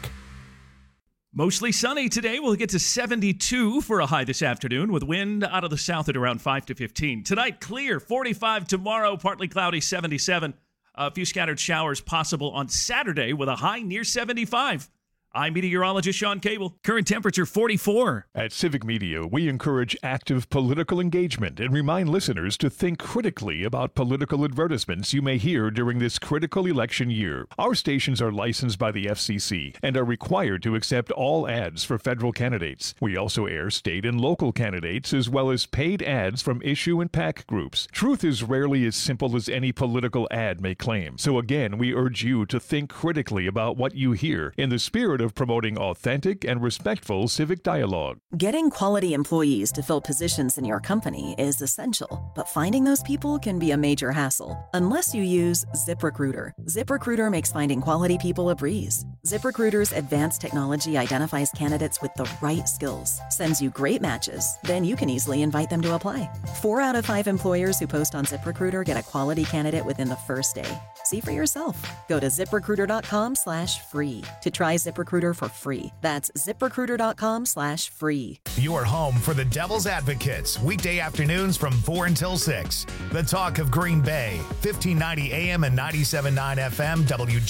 Mostly sunny today. We'll get to 72 for a high this afternoon with wind out of the south at around 5 to 15. Tonight, clear, 45 tomorrow, partly cloudy, 77. A few scattered showers possible on Saturday with a high near 75. I'm meteorologist Sean Cable. Current temperature 44. At Civic Media, we encourage active political engagement and remind listeners to think critically about political advertisements you may hear during this critical election year. Our stations are licensed by the FCC and are required to accept all ads for federal candidates. We also air state and local candidates as well as paid ads from issue and PAC groups. Truth is rarely as simple as any political ad may claim. So again, we urge you to think critically about what you hear in the spirit of promoting authentic and respectful civic dialogue. Getting quality employees to fill positions in your company is essential, but finding those people can be a major hassle unless you use ZipRecruiter. ZipRecruiter makes finding quality people a breeze. ZipRecruiter's advanced technology identifies candidates with the right skills, sends you great matches, then you can easily invite them to apply. 4 out of 5 employers who post on ZipRecruiter get a quality candidate within the first day. See for yourself. Go to ZipRecruiter.com/free to try ZipRecruiter for free. That's ZipRecruiter.com/free. Your home for the Devil's Advocates, weekday afternoons from 4 until 6. The talk of Green Bay, 1590 AM and 97.9 FM,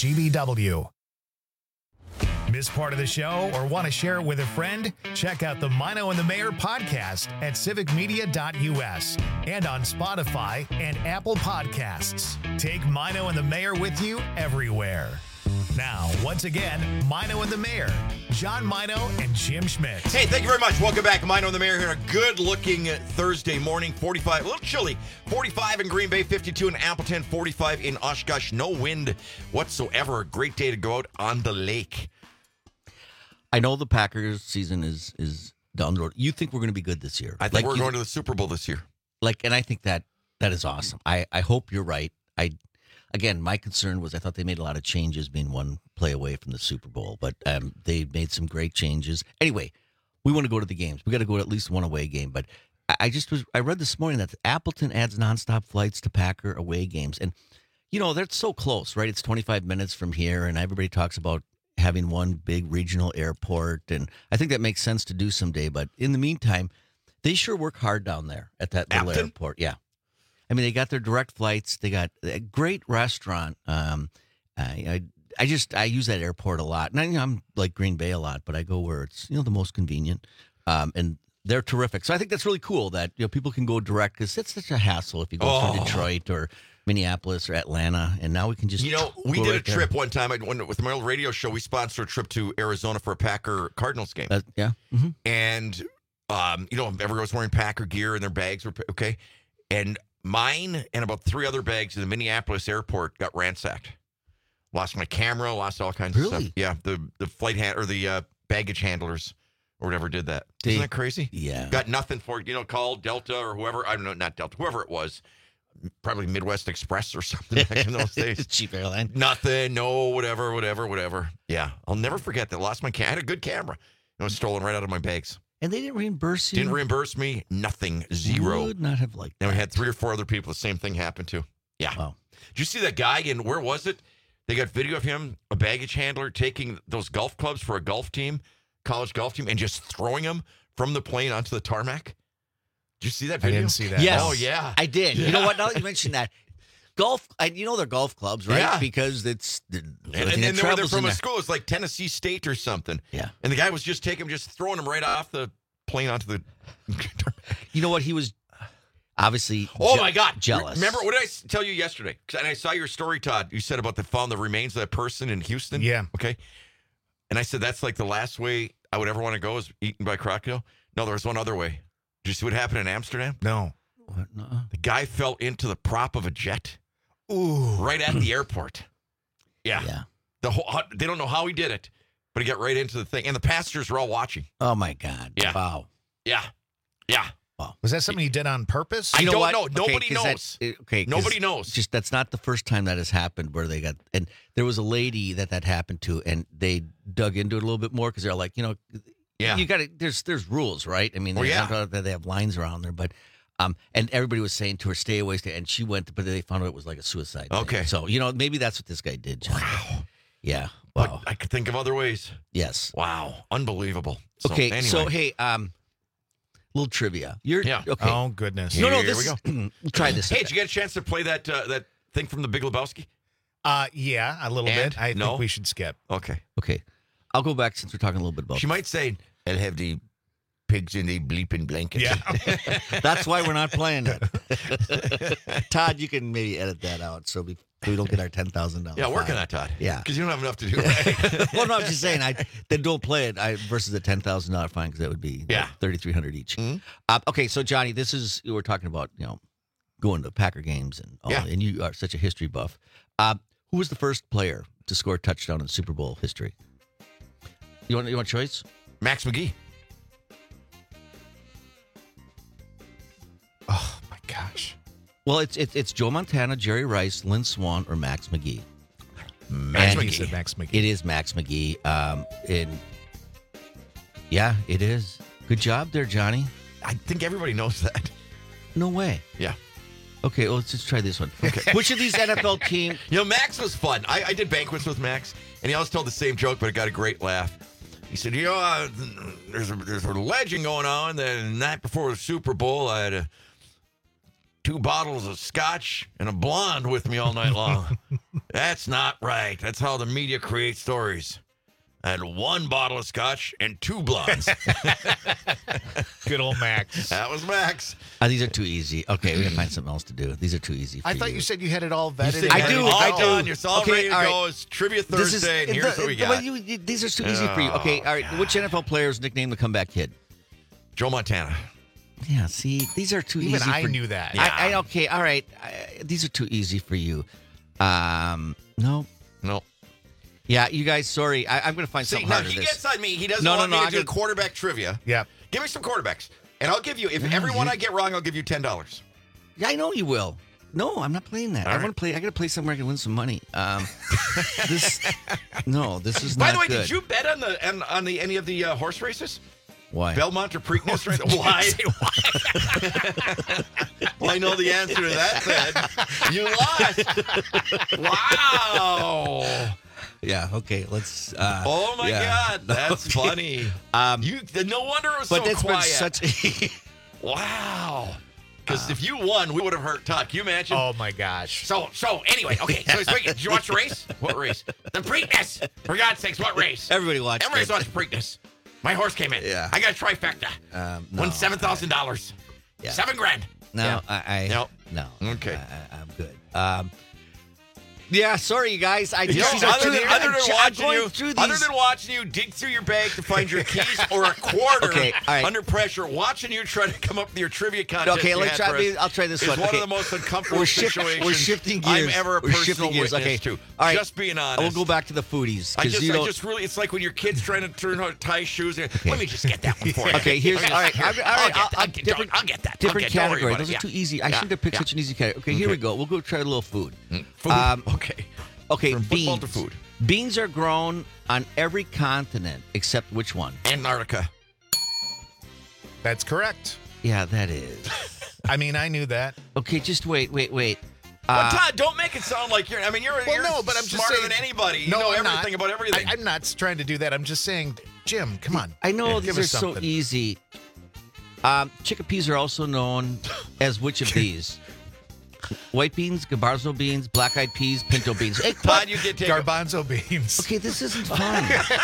WGBW. Miss part of the show or want to share it with a friend? Check out the Mino and the Mayor podcast at civicmedia.us and on Spotify and Apple Podcasts. Take Mino and the Mayor with you everywhere. Now, once again, Mino and the Mayor, John Mino and Jim Schmidt. Hey, thank you very much. Welcome back. Mino and the Mayor here. A good-looking Thursday morning. 45, a little chilly. 45 in Green Bay, 52 in Appleton, 45 in Oshkosh. No wind whatsoever. A great day to go out on the lake. I know the Packers season is down the road. You think we're going to be good this year? I think we're going to the Super Bowl this year. And I think that is awesome. I hope you're right. Again, my concern was I thought they made a lot of changes being one play away from the Super Bowl, but they made some great changes. Anyway, we want to go to the games. We got to go to at least one away game. But I read this morning that Appleton adds nonstop flights to Packer away games. And, they're so close, right? It's 25 minutes from here, and everybody talks about having one big regional airport. And I think that makes sense to do someday. But in the meantime, they sure work hard down there at that little airport. Yeah. I mean, they got their direct flights. They got a great restaurant. I use that airport a lot. And I'm like Green Bay a lot, but I go where it's, the most convenient. And they're terrific. So I think that's really cool that, people can go direct because it's such a hassle if you go through Detroit or Minneapolis or Atlanta. And now we can just, we did a trip one time with my old radio show. We sponsored a trip to Arizona for a Packer Cardinals game. Yeah. Mm-hmm. And, everyone was wearing Packer gear and their bags were okay. And mine and about 3 other bags in the Minneapolis airport got ransacked. Lost my camera, lost all kinds of stuff. Yeah, the flight or the baggage handlers or whatever did that. Isn't that crazy? Yeah. Got nothing for it. Called Delta or whoever. I don't know, not Delta, whoever it was. Probably Midwest Express or something back in those days. Cheap airline. Nothing, no, whatever. Yeah, I'll never forget that. Lost my camera. I had a good camera. It was stolen right out of my bags. And they didn't reimburse you? Didn't reimburse me. Nothing. Zero. Would not have liked And that. we had 3 or 4 other people the same thing happened to. Yeah. Wow. Did you see that guy where was it? They got video of him, a baggage handler, taking those golf clubs for a golf team, college golf team, and just throwing them from the plane onto the tarmac. Did you see that video? I didn't see that. Yes. Oh, yeah. I did. Yeah. You know what? Now that you mentioned that, golf, they're golf clubs, right? Yeah. because it's... And they were there from a school. It's like Tennessee State or something. Yeah. And the guy was just throwing them right off the plane onto the... You know what? He was obviously my God. Jealous. Remember, what did I tell you yesterday? And I saw your story, Todd. You said about found the remains of that person in Houston. Yeah. Okay. And I said, that's like the last way I would ever want to go is eaten by crocodile. No, there was one other way. Did you see what happened in Amsterdam? No. What? Nuh-uh. The guy fell into the prop of a jet. Ooh. Right at the airport. Yeah. Yeah. They don't know how he did it, but he got right into the thing. And the passengers were all watching. Oh, my God. Yeah. Wow. Yeah. Yeah. Wow. Was that something he did on purpose? I don't know. Okay, Nobody knows. Nobody knows. Just that's not the first time that has happened where they got, and there was a lady that happened to, and they dug into it a little bit more because they're like, Yeah. you got to, there's rules, right? I mean, Well, yeah. they have lines around there, but, and everybody was saying to her, stay away, and she went, but they found out it was like a suicide thing. Okay. So, maybe that's what this guy did, John. Wow. Yeah. But Wow. I could think of other ways. Yes. Wow. Unbelievable. So, Okay. anyway. So, hey, little trivia. Yeah. Okay. Oh, goodness. Here No, we this go. we'll try this. Hey, did you get a chance to play that thing from The Big Lebowski? Yeah, a little And? bit. I No? think we should skip. Okay. Okay. I'll go back since we're talking a little bit about She might say, I'll have the pigs in the bleeping blankets. Yeah. That's why we're not playing it. Todd, you can maybe edit that out so we don't get our $10,000. Yeah, work on that, Todd. Yeah. Because you don't have enough to do. Right? Well, no, I'm just saying, then don't play it versus a $10,000 fine because that would be Yeah. $3,300 each. Mhm. Okay, so Johnny, you were talking about going to Packer games and all, and you are such a history buff. Who was the first player to score a touchdown in Super Bowl history? You want a choice? Max McGee. Oh, my gosh. Well, it's Joe Montana, Jerry Rice, Lynn Swann, or Max McGee. Max McGee. Said Max McGee. It is Max McGee. Yeah, it is. Good job there, Johnny. I think everybody knows that. No way. Yeah. Okay, well, let's just try this one. Okay. Which of these NFL teams... Max was fun. I did banquets with Max, and he always told the same joke, but it got a great laugh. He said, there's a legend going on that the night before the Super Bowl, I had 2 bottles of scotch and a blonde with me all night long. That's not right. That's how the media creates stories. I had 1 bottle of scotch and 2 blondes. Good old Max. That was Max. These are too easy. Okay, we gotta find something else to do. These are too easy. For I thought you said you had it all vetted. I do. You're all ready to go. It's Trivia Thursday, and here's what we got. These are too easy for you. Okay, all right. Which NFL player is nicknamed the Comeback Kid? Joe Montana. Yeah, see, these are too easy. Even I knew that. Yeah. Okay, all right. These are too easy for you. No. Yeah, you guys, sorry. I'm going to find something harder. Now, he gets on me. He doesn't want me to do quarterback trivia. Yeah. Give me some quarterbacks, and I'll give you, if every one I get wrong, I'll give you $10. Yeah, I know you will. No, I'm not playing that. I want to play. I got to play somewhere I can win some money. This is not good. By the way, did you bet on any of the horse races? Why? Belmont or Preakness? Right? Why? Well, I know the answer to that, then. You lost. Wow. Yeah, okay, let's... oh, my God, that's funny. No wonder it was so quiet. But that's been such... Wow. Because if you won, we would have hurt Todd. Can you imagine? Oh, my gosh. So anyway, okay. So did you watch the race? What race? The Preakness. For God's sakes, what race? Everybody watched Preakness. My horse came in. Yeah. I got a trifecta. Won $7,000. Yeah. $7,000. No, yeah. No. Okay. I'm good. Yeah, sorry, you guys. Other than watching you dig through your bag to find your keys or a quarter under pressure, watching you try to come up with your trivia contest. Okay, I'll try this one. One of the most uncomfortable situations we're shifting gears. I'm ever a personal witness to. All right. Just being honest. We'll go back to the foodies. It's like when your kid's trying to learn how to tie shoes. Let me just get that one for you. Okay, here's all right. I'll get that. Different category. Those are too easy. I shouldn't have picked such an easy category. Okay, here we go. We'll go try a little food. Okay, From beans. football to food. Beans are grown on every continent except which one? Antarctica. That's correct. Yeah, that is. I mean, I knew that. Okay, just wait. Well, Todd, don't make it sound like you're but I'm just smarter saying, than anybody. You know everything about everything. I'm not trying to do that. I'm just saying, Jim, come on. I know these are so easy. Chickpeas are also known as which of these? White beans, garbanzo beans, black-eyed peas, pinto beans. Hey, Todd, you get garbanzo beans. Okay, this isn't fun.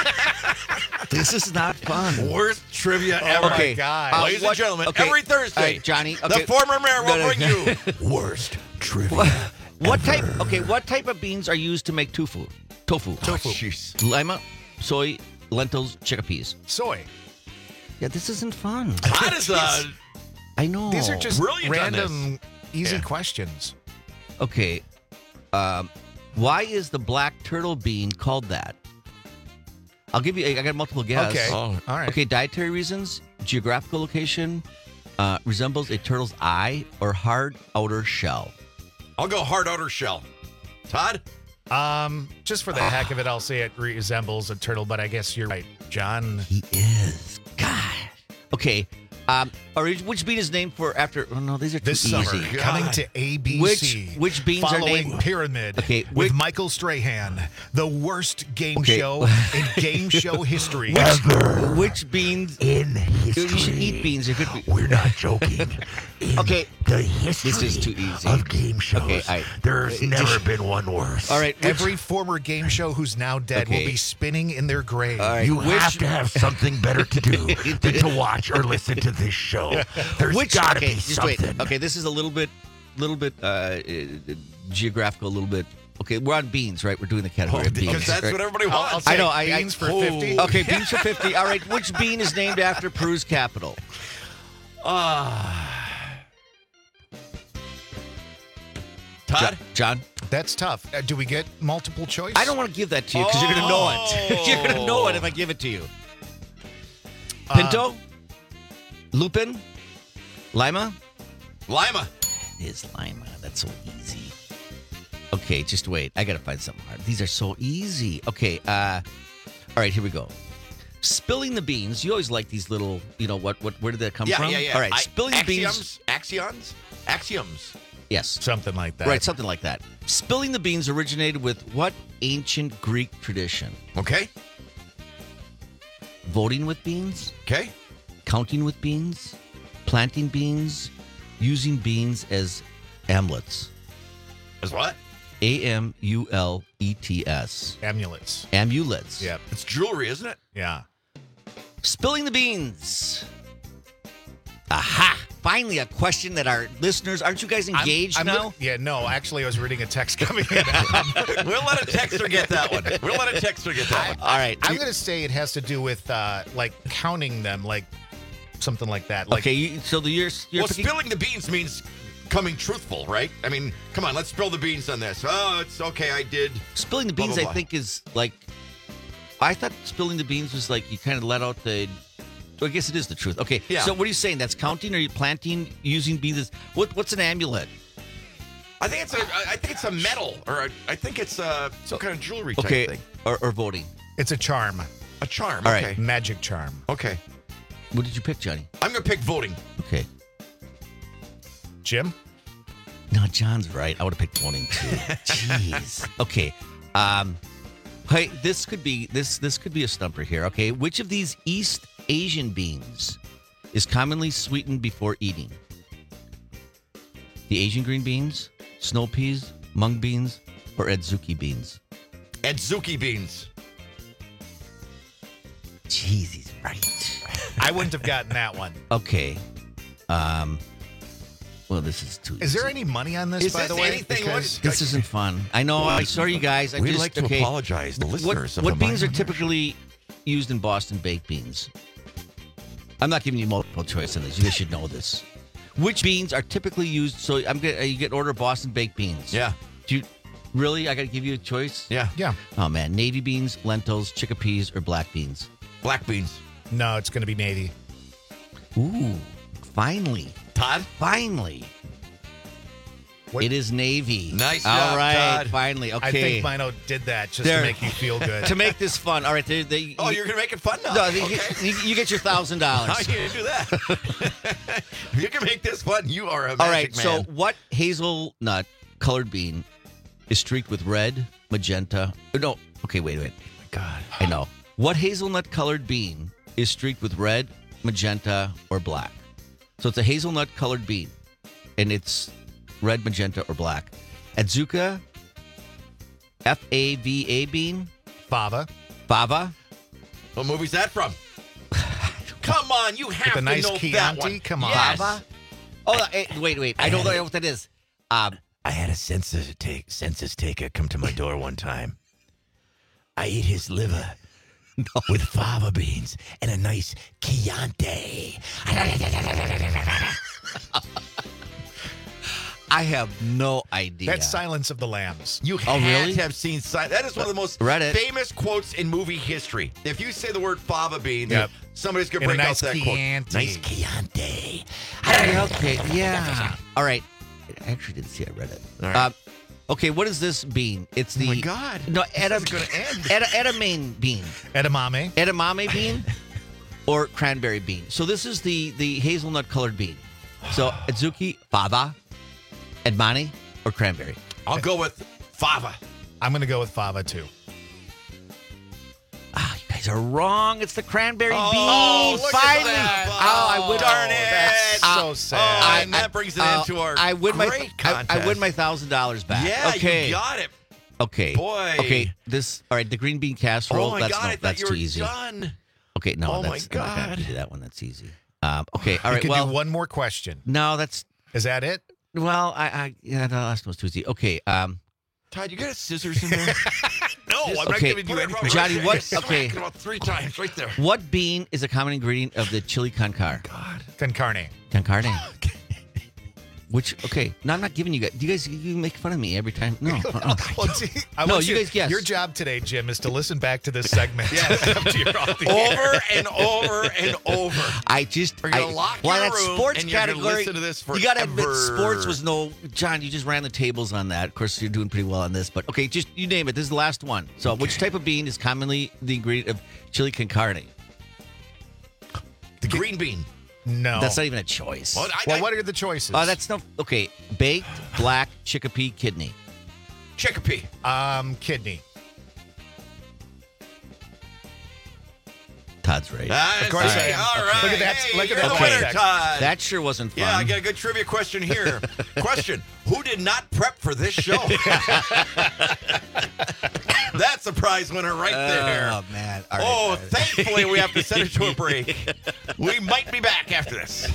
This is not fun. Worst trivia ever. Okay. My God. Ladies and gentlemen, every Thursday, Johnny, the former mayor will bring you worst trivia. What type of beans are used to make tofu? Tofu. Jeez. Lima, soy, lentils, chickpeas. Soy. Yeah, this isn't fun. That is I know. These are just Brilliant random, easy questions. Okay. Why is the black turtle bean called that? I'll give you. I got multiple guesses. Okay. All right. Okay. Dietary reasons, geographical location, resembles a turtle's eye, or hard outer shell. I'll go hard outer shell. Todd? Just for the heck of it, I'll say it resembles a turtle, but I guess you're right, John. He is. Gosh. Okay. Which bean is named for after? Oh no, these are too this easy. Summer, coming to ABC. Which beans are named? Pyramid. Okay, with Michael Strahan, the worst game show in game show history. Which beans in history? You should eat beans. We're not joking. Okay, the history this is too easy. of game shows. There's never been one worse. All right, every former game show who's now dead will be spinning in their grave. Right, you have to have something better to do than to watch or listen to this show. There's got to be something. Wait. Okay, this is a little bit geographical, a little bit. Okay, we're on beans, right? We're doing the category of beans. Because that's what everybody wants. I know. Beans for 50. Okay, beans for 50. All right, which bean is named after Peru's capital? Todd? John? That's tough. Do we get multiple choice? I don't want to give that to you because you're going to know it. You're going to know it if I give it to you. Pinto? Lupin? Lima? Lima. It is Lima. That's so easy. Okay, just wait. I got to find something hard. These are so easy. Okay, all right, here we go. Spilling the beans. You always like these little, where did that come from? Yeah. All right, spilling the beans. Axioms? Yes. Something like that. Right, something like that. Spilling the beans originated with what ancient Greek tradition? Okay. Voting with beans? Okay. Counting with beans? Planting beans? Using beans as amulets? As what? AMULETS. Amulets. Amulets. Yep. It's jewelry, isn't it? Yeah. Spilling the beans. Aha! Finally, a question that our listeners, aren't you guys engaged now? No. Actually, I was reading a text coming in. We'll let a texter get that one. All right. I'm going to say it has to do with like counting them, like something like that. Like, okay, so you're well, picking... spilling the beans means coming truthful, right? I mean, come on, let's spill the beans on this. Oh, it's okay, I did. Spilling the beans, blah, blah, I think, is like... I thought spilling the beans was like you kind of let out the... I guess it is the truth. Okay, yeah. So what are you saying? That's counting? Are you planting, using beans? What's an amulet? I think it's a medal, or I think it's some kind of jewelry type thing. Or voting. It's a charm. A charm, All okay. right. Magic charm. Okay. What did you pick, Johnny? I'm going to pick voting. Okay. Jim? No, John's right. I would have picked voting too. Jeez. Okay. Hey, this could be a stumper here. Okay, which of these East Asian beans is commonly sweetened before eating? The Asian green beans, snow peas, mung beans, or adzuki beans? Adzuki beans. Jeez, he's right. I wouldn't have gotten that one. Okay. Well, this is too easy. Is there any money on this, by the way? Because this isn't fun. I know. I'm sorry, you guys. We'd like to apologize to listeners. What beans are typically used in Boston baked beans? I'm not giving you multiple choice on this. You guys should know this. Which beans are typically used? So you get an order of Boston baked beans. Yeah. Do you really? I got to give you a choice. Yeah. Oh man, navy beans, lentils, chickpeas, or black beans? Black beans. No, it's going to be navy. Ooh, finally. Todd? Finally. It is navy. Nice All job, right, Todd. finally. Okay. I think Mino did that just to make you feel good. To make this fun. All right. You're going to make it fun now? No, Okay. you get your $1,000. How are you going to do that? If you can make this fun, you are a magic All right, man. so what hazelnut colored bean is streaked with red, magenta? No, okay, wait. Oh my God. I know. What hazelnut colored bean is streaked with red, magenta, or black? So it's a hazelnut colored bean, and it's red, magenta, or black. Adzuka, Fava bean? Fava. Fava? What movie's that from? Come on, you have With a to nice know that Chianti? one. Come on. Yes. Fava? Oh, wait. I don't know what that is. I had a census taker come to my door one time. I ate his liver with fava beans and a nice Chianti. I have no idea. That's Silence of the Lambs. You had to have seen that is one of the most Reddit. famous quotes in movie history. If you say the word fava beans, Yep. somebody's going to And a break nice out that Chianti. quote. Nice Chianti. Okay, yeah. All right. I actually didn't see. I read it. All right. Okay, what is this bean? It's the. Oh my God. No, This isn't gonna end. edamame bean. Edamame. Edamame bean or cranberry bean. So this is the hazelnut colored bean. So adzuki, fava, edamame, or cranberry. I'll go with fava. I'm going to go with fava, too. Ah, you guys are wrong. It's the cranberry bean. look at Finally. that. I would. Darn it. That's so sad. And that brings it into our I win great contest. I win my $1,000 back. Yeah, okay. you got it. Okay. Boy. Okay. All right. The green bean casserole. Oh, my God. I thought that's you too were easy. done. Okay. No. Oh, my that's, I'm not gonna God. do that one. That's easy. Okay. All You right. can Well, do one more question. no. That's Is that it? well. Yeah. The last one was too easy. Okay. Todd, you got a scissors in there? No, I'm not Okay, giving you anything. Johnny, what- Smack okay. it about 3 times right there. What bean is a common ingredient of the chili con carne? Con carne. Con carne. Which, okay. No, I'm not giving you guys. Do you guys you make fun of me every time? No. Well, see, I No, want you guys guess. Your job today, Jim, is to listen back to this segment after you're off the Over air. and over and over. I just We're gonna lock well, your that room sports and you're gonna category. listen to this You got to admit, forever. sports was no. John, you just ran the tables on that. Of course, you're doing pretty well on this, but okay, just you name it. This is the last one. So, which type of bean is commonly the ingredient of chili con carne? The green bean. No. That's not even a choice. Well, what are the choices? That's no okay. Baked, black, chickpea, kidney. Chickpea. Kidney. Todd? Todd's right. Of course I am. All right. Look at that. Hey, Look at you're that the winner, text. Todd. That sure wasn't fun. Yeah, I got a good trivia question here. Question: who did not prep for this show? That's a prize winner right there. Oh, man. Thankfully, we have to send it to a break. We might be back after this.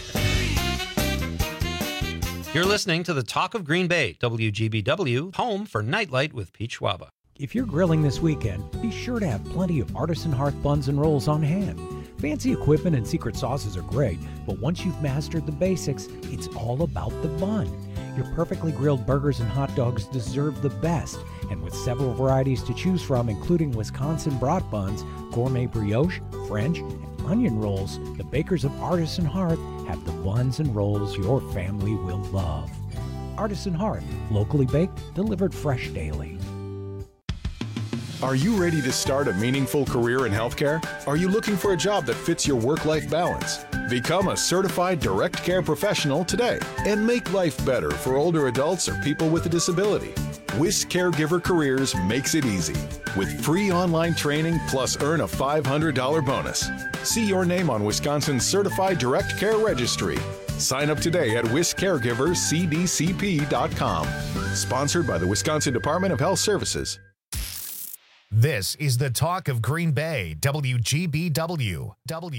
You're listening to the Talk of Green Bay, WGBW, home for Nightlight with Pete Schwaba. If you're grilling this weekend, be sure to have plenty of Artisan Hearth buns and rolls on hand. Fancy equipment and secret sauces are great, but once you've mastered the basics, it's all about the bun. Your perfectly grilled burgers and hot dogs deserve the best, and with several varieties to choose from, including Wisconsin brat buns, gourmet brioche, French, and onion rolls, the bakers of Artisan Hearth have the buns and rolls your family will love. Artisan Hearth, locally baked, delivered fresh daily. Are you ready to start a meaningful career in healthcare? Are you looking for a job that fits your work-life balance? Become a certified direct care professional today and make life better for older adults or people with a disability. WIS Caregiver Careers makes it easy with free online training plus earn a $500 bonus. See your name on Wisconsin's Certified Direct Care Registry. Sign up today at wiscaregivercdcp.com. Sponsored by the Wisconsin Department of Health Services. This is the Talk of Green Bay, WGBW.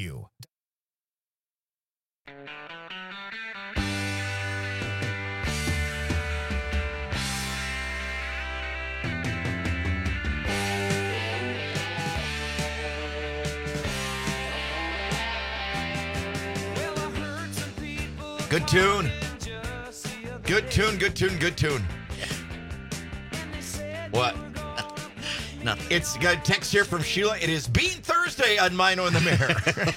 Good tune. Good tune, good tune, good tune. What? Nothing. It's got a text here from Sheila. It is Bean Thursday on Mino in the Mirror.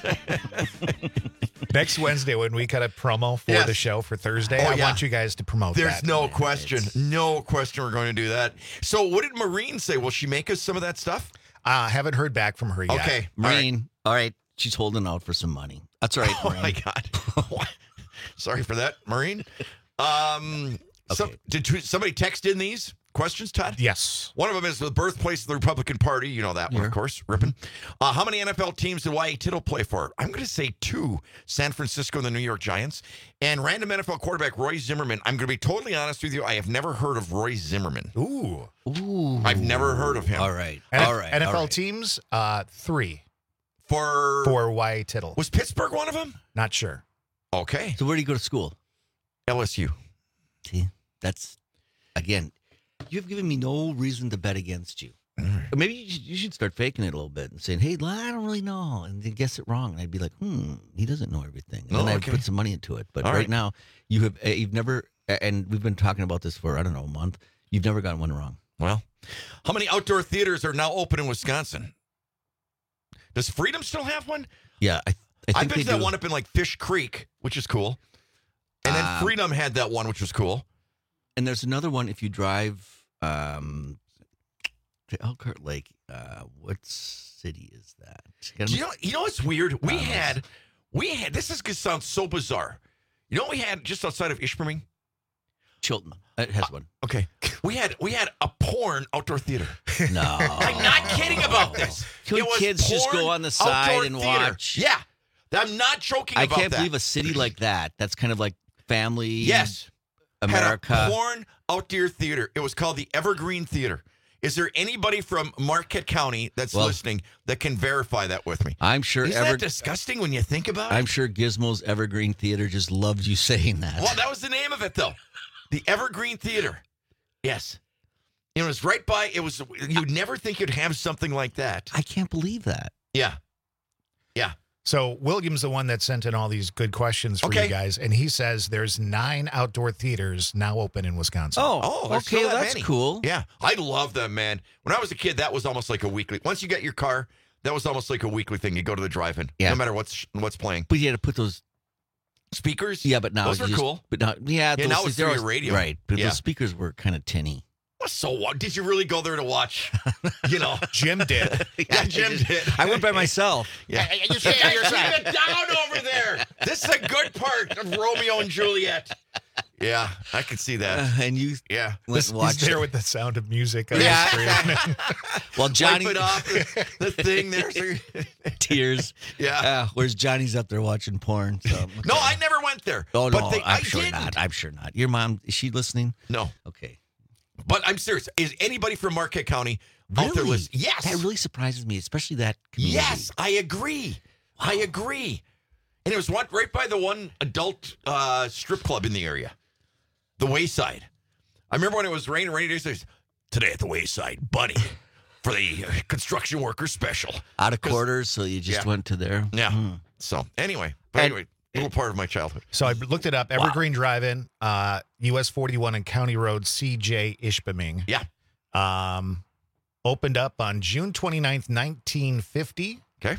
Next Wednesday, when we cut a promo for the show for Thursday, I want you guys to promote There's that. no question. No question we're going to do that. So what did Maureen say? Will she make us some of that stuff? Haven't heard back from her yet. Okay. Maureen, all right. She's holding out for some money. That's all right, Oh, Maureen. my God. Sorry for that, Maureen. Did somebody text in these questions, Todd? Yes. One of them is the birthplace of the Republican Party. You know that one, of course. Rippin'. How many NFL teams did Y.A. Tittle play for? I'm going to say 2. San Francisco and the New York Giants. And random NFL quarterback Roy Zimmerman. I'm going to be totally honest with you. I have never heard of Roy Zimmerman. Ooh. I've never heard of him. All right. NFL teams, 3. For Y.A. Tittle. Was Pittsburgh one of them? Not sure. Okay. So where do you go to school? LSU. See, that's, again, you've given me no reason to bet against you. Or maybe you should start faking it a little bit and saying, hey, I don't really know, and then guess it wrong. And I'd be like, he doesn't know everything. And then I'd put some money into it. But right now, you've never, and we've been talking about this for, I don't know, a month. You've never gotten one wrong. Well, how many outdoor theaters are now open in Wisconsin? Does Freedom still have one? Yeah, I think I've been to that do. one up in like Fish Creek, which is cool. And then Freedom had that one, which was cool. And there's another one if you drive to Elkhart Lake. What city is that? You know what's weird? We had this is going to sound so bizarre. You know what we had just outside of Ishpeming? Chilton. It has one. Okay. We had a porn outdoor theater. No. I'm not kidding about this. Can kids just go on the side and watch? Yeah. I'm not joking about that. I can't believe a city like that. That's kind of like family. Yes. America. Had a porn outdoor theater. It was called the Evergreen Theater. Is there anybody from Marquette County that's listening that can verify that with me? I'm sure. Isn't that disgusting when you think about it? I'm sure Gizmo's Evergreen Theater just loved you saying that. Well, that was the name of it, though. The Evergreen Theater. Yes. It was right by, you'd never think you'd have something like that. I can't believe that. Yeah. Yeah. So William's the one that sent in all these good questions for you guys, and he says there's 9 outdoor theaters now open in Wisconsin. Okay, that's cool. Yeah, I love them, man. When I was a kid, that was almost like a weekly. Once you get your car, that was almost like a weekly thing. You go to the drive-in, no matter what's playing. But you had to put those speakers. Yeah, but now those were cool. But now, now it's through your radio, right? But those speakers were kind of tinny. So what? Did you really go there to watch? Jim did. Yeah, Jim did. I went by myself. Yeah, you should keep it down over there. This is a good part of Romeo and Juliet. Yeah, I can see that. And you He's there with the Sound of Music on Yeah. the screen. Well, Johnny. Wipe it off the thing there. Tears. Yeah. Whereas Johnny's up there watching porn. So. No, I never went there. Oh, no, but I'm I sure didn't. not. I'm sure not. Your mom, is she listening? No. Okay. But I'm serious. Is anybody from Marquette County out there listening? Yes. That really surprises me, especially that community. Yes, I agree. Wow. I agree. And it was right by the one adult strip club in the area, the Wayside. I remember when it was rainy days. Today at the Wayside, Bunny, for the construction workers special. Out of quarters, so you just went to there? Yeah. So anyway, little part of my childhood. So I looked it up. Evergreen Drive-In, US 41 and County Road, CJ Ishpeming. Yeah. Opened up on June 29th, 1950. Okay.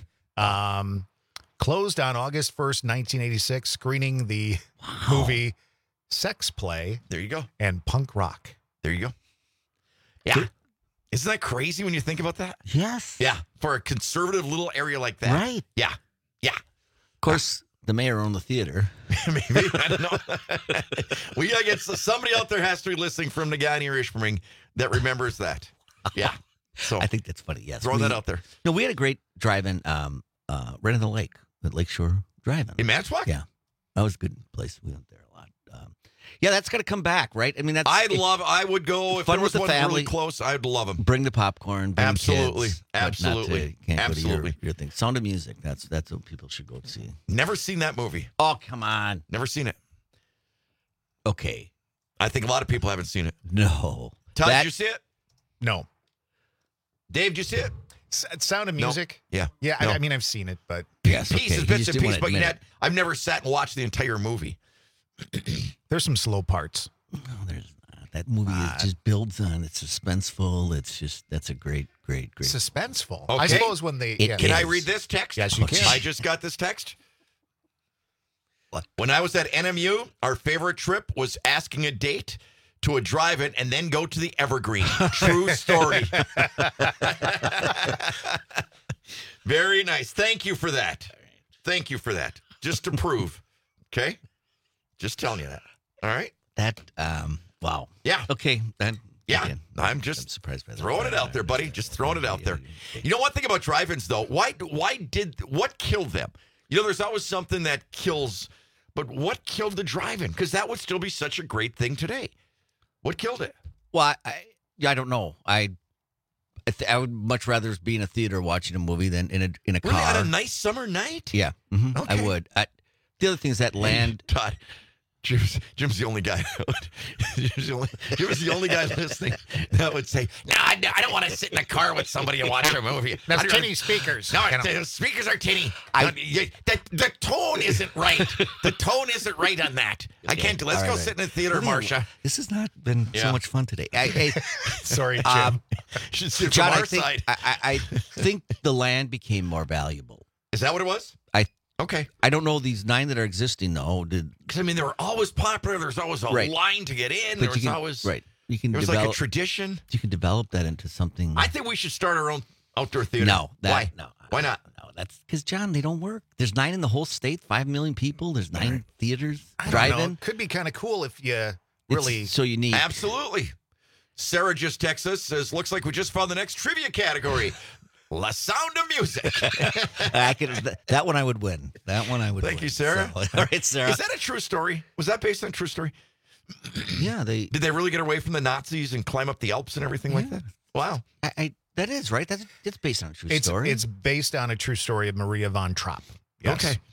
Closed on August 1st, 1986, screening the movie Sex Play. There you go. And Punk Rock. There you go. Yeah. Isn't that crazy when you think about that? Yes. Yeah. For a conservative little area like that. Right. Yeah. Yeah. Of course, the mayor owned the theater. Maybe. I don't know. We gotta get somebody out there has to be listening from Negaunee or Ishpeming that remembers that. Yeah. So I think that's funny. Yes. Throw that out there. No, we had a great drive-in right on the lake, at Lakeshore Drive-In. In Manitowoc? Yeah. That was a good place. We went there a lot. Yeah, that's got to come back, right? I mean, that's. I would go if fun there was with the one family. really close. I'd love them. Bring the popcorn. Bring Absolutely. Kids, Absolutely. Can't Absolutely. Go to your thing. Sound of Music. That's what people should go see. Never seen that movie. Oh, come on. Never seen it. Okay. I think a lot of people haven't seen it. No. Todd, did you see it? No. Dave, did you see it? Sound of Music? No. Yeah. Yeah, No. I mean, I've seen it, but. Pieces, bits and pieces, but I've never sat and watched the entire movie. There's some slow parts. No, there's not. That movie just builds on. It's suspenseful. It's just, that's a great. Suspenseful. Okay. I suppose when they. Can I read this text? Yes, you can. I just got this text. When I was at NMU, our favorite trip was asking a date to a drive-in and then go to the Evergreen. True story. Very nice. Thank you for that. Thank you for that. Just to prove. Okay? Just telling you that. All right? That, wow. Yeah. Okay. Yeah. Again, I'm just surprised by that. throwing it out there, buddy. Just throwing it out there. You know, one thing about drive-ins, though, what killed them? You know, there's always something that kills, but what killed the drive-in? Because that would still be such a great thing today. What killed it? Well, I don't know. I would much rather be in a theater watching a movie than in a car. Really, on a nice summer night? Yeah. Mm-hmm. Okay. I would. The other thing is that land. Todd, Jim's the only guy. Jim's the only guy listening that would say, "No, I don't want to sit in a car with somebody and watch a movie." That's tinny speakers. No, the speakers are tinny. The tone isn't right. The tone isn't right on that. I can't do. Let's go sit in a theater, Marcia. This has not been so much fun today. Sorry, Jim. Should sit John, from our side. I think the land became more valuable. Is that what it was? Okay. I don't know these 9 that are existing though. Because I mean, they were always popular. There's always a line to get in. But There was always You can. It was develop, like a tradition. You can develop that into something. I think we should start our own outdoor theater. No. Why? No. Why not? No, that's because John, they don't work. There's 9 in the whole state. 5 million people. There's 9 theaters. Drive-in. Could be kind of cool if you really. It's so unique. Absolutely. Sarah just texts us, says, "Looks like we just found the next trivia category." La Sound of Music. That one I would win. That one I would win. Thank you, Sarah. So, all right, Sarah. Is that a true story? Was that based on a true story? Yeah. Did they really get away from the Nazis and climb up the Alps and everything like that? Wow. That is, right? It's based on a true story. It's based on a true story of Maria von Trapp. Yes. Okay.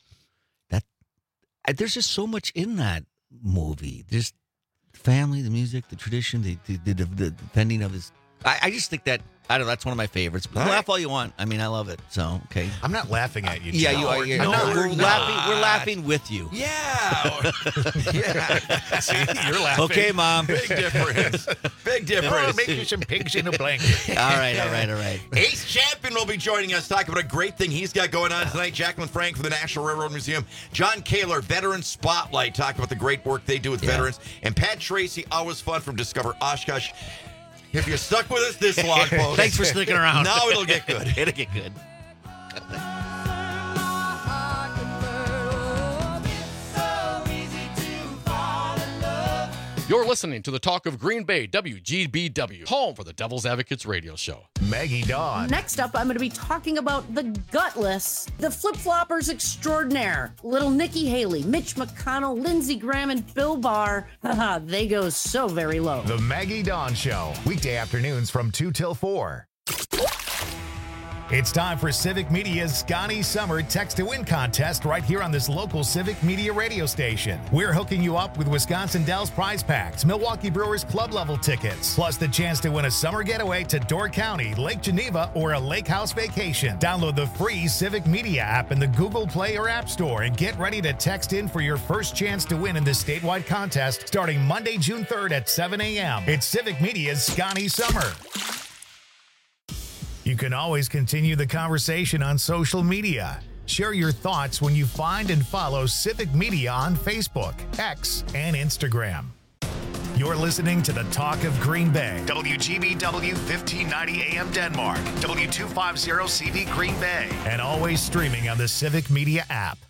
There's just so much in that movie. Just family, the music, the tradition, the defending of his. I just think that, I don't know, that's one of my favorites. But laugh all you want. I mean, I love it. So, okay. I'm not laughing at you. Yeah, Jim. you are. We're laughing with you. Yeah. Yeah. See, you're laughing. Okay, Mom. Big difference. Big difference. I'll make you some pigs in a blanket. All right. Ace Champion will be joining us, talking about a great thing he's got going on tonight. Jacqueline Frank from the National Railroad Museum. John Kaler, Veteran Spotlight, talking about the great work they do with veterans. And Pat Tracy, always fun, from Discover Oshkosh. If you're stuck with us this long, folks. Thanks for sticking around. Now it'll get good. It'll get good. You're listening to the Talk of Green Bay, WGBW, home for the Devil's Advocates radio show. Maggie Dawn. Next up, I'm going to be talking about the gutless, the flip-floppers extraordinaire, little Nikki Haley, Mitch McConnell, Lindsey Graham, and Bill Barr. Haha, they go so very low. The Maggie Dawn Show, weekday afternoons from 2 till 4. It's time for Civic Media's Scotty Summer Text to Win contest right here on this local Civic Media radio station. We're hooking you up with Wisconsin Dells prize packs, Milwaukee Brewers club level tickets, plus the chance to win a summer getaway to Door County, Lake Geneva, or a lake house vacation. Download the free Civic Media app in the Google Play or App Store and get ready to text in for your first chance to win in this statewide contest starting Monday, June 3rd at 7 a.m. It's Civic Media's Scotty Summer. You can always continue the conversation on social media. Share your thoughts when you find and follow Civic Media on Facebook, X, and Instagram. You're listening to the Talk of Green Bay. WGBW 1590 AM Denmark, W250 CV Green Bay, and always streaming on the Civic Media app.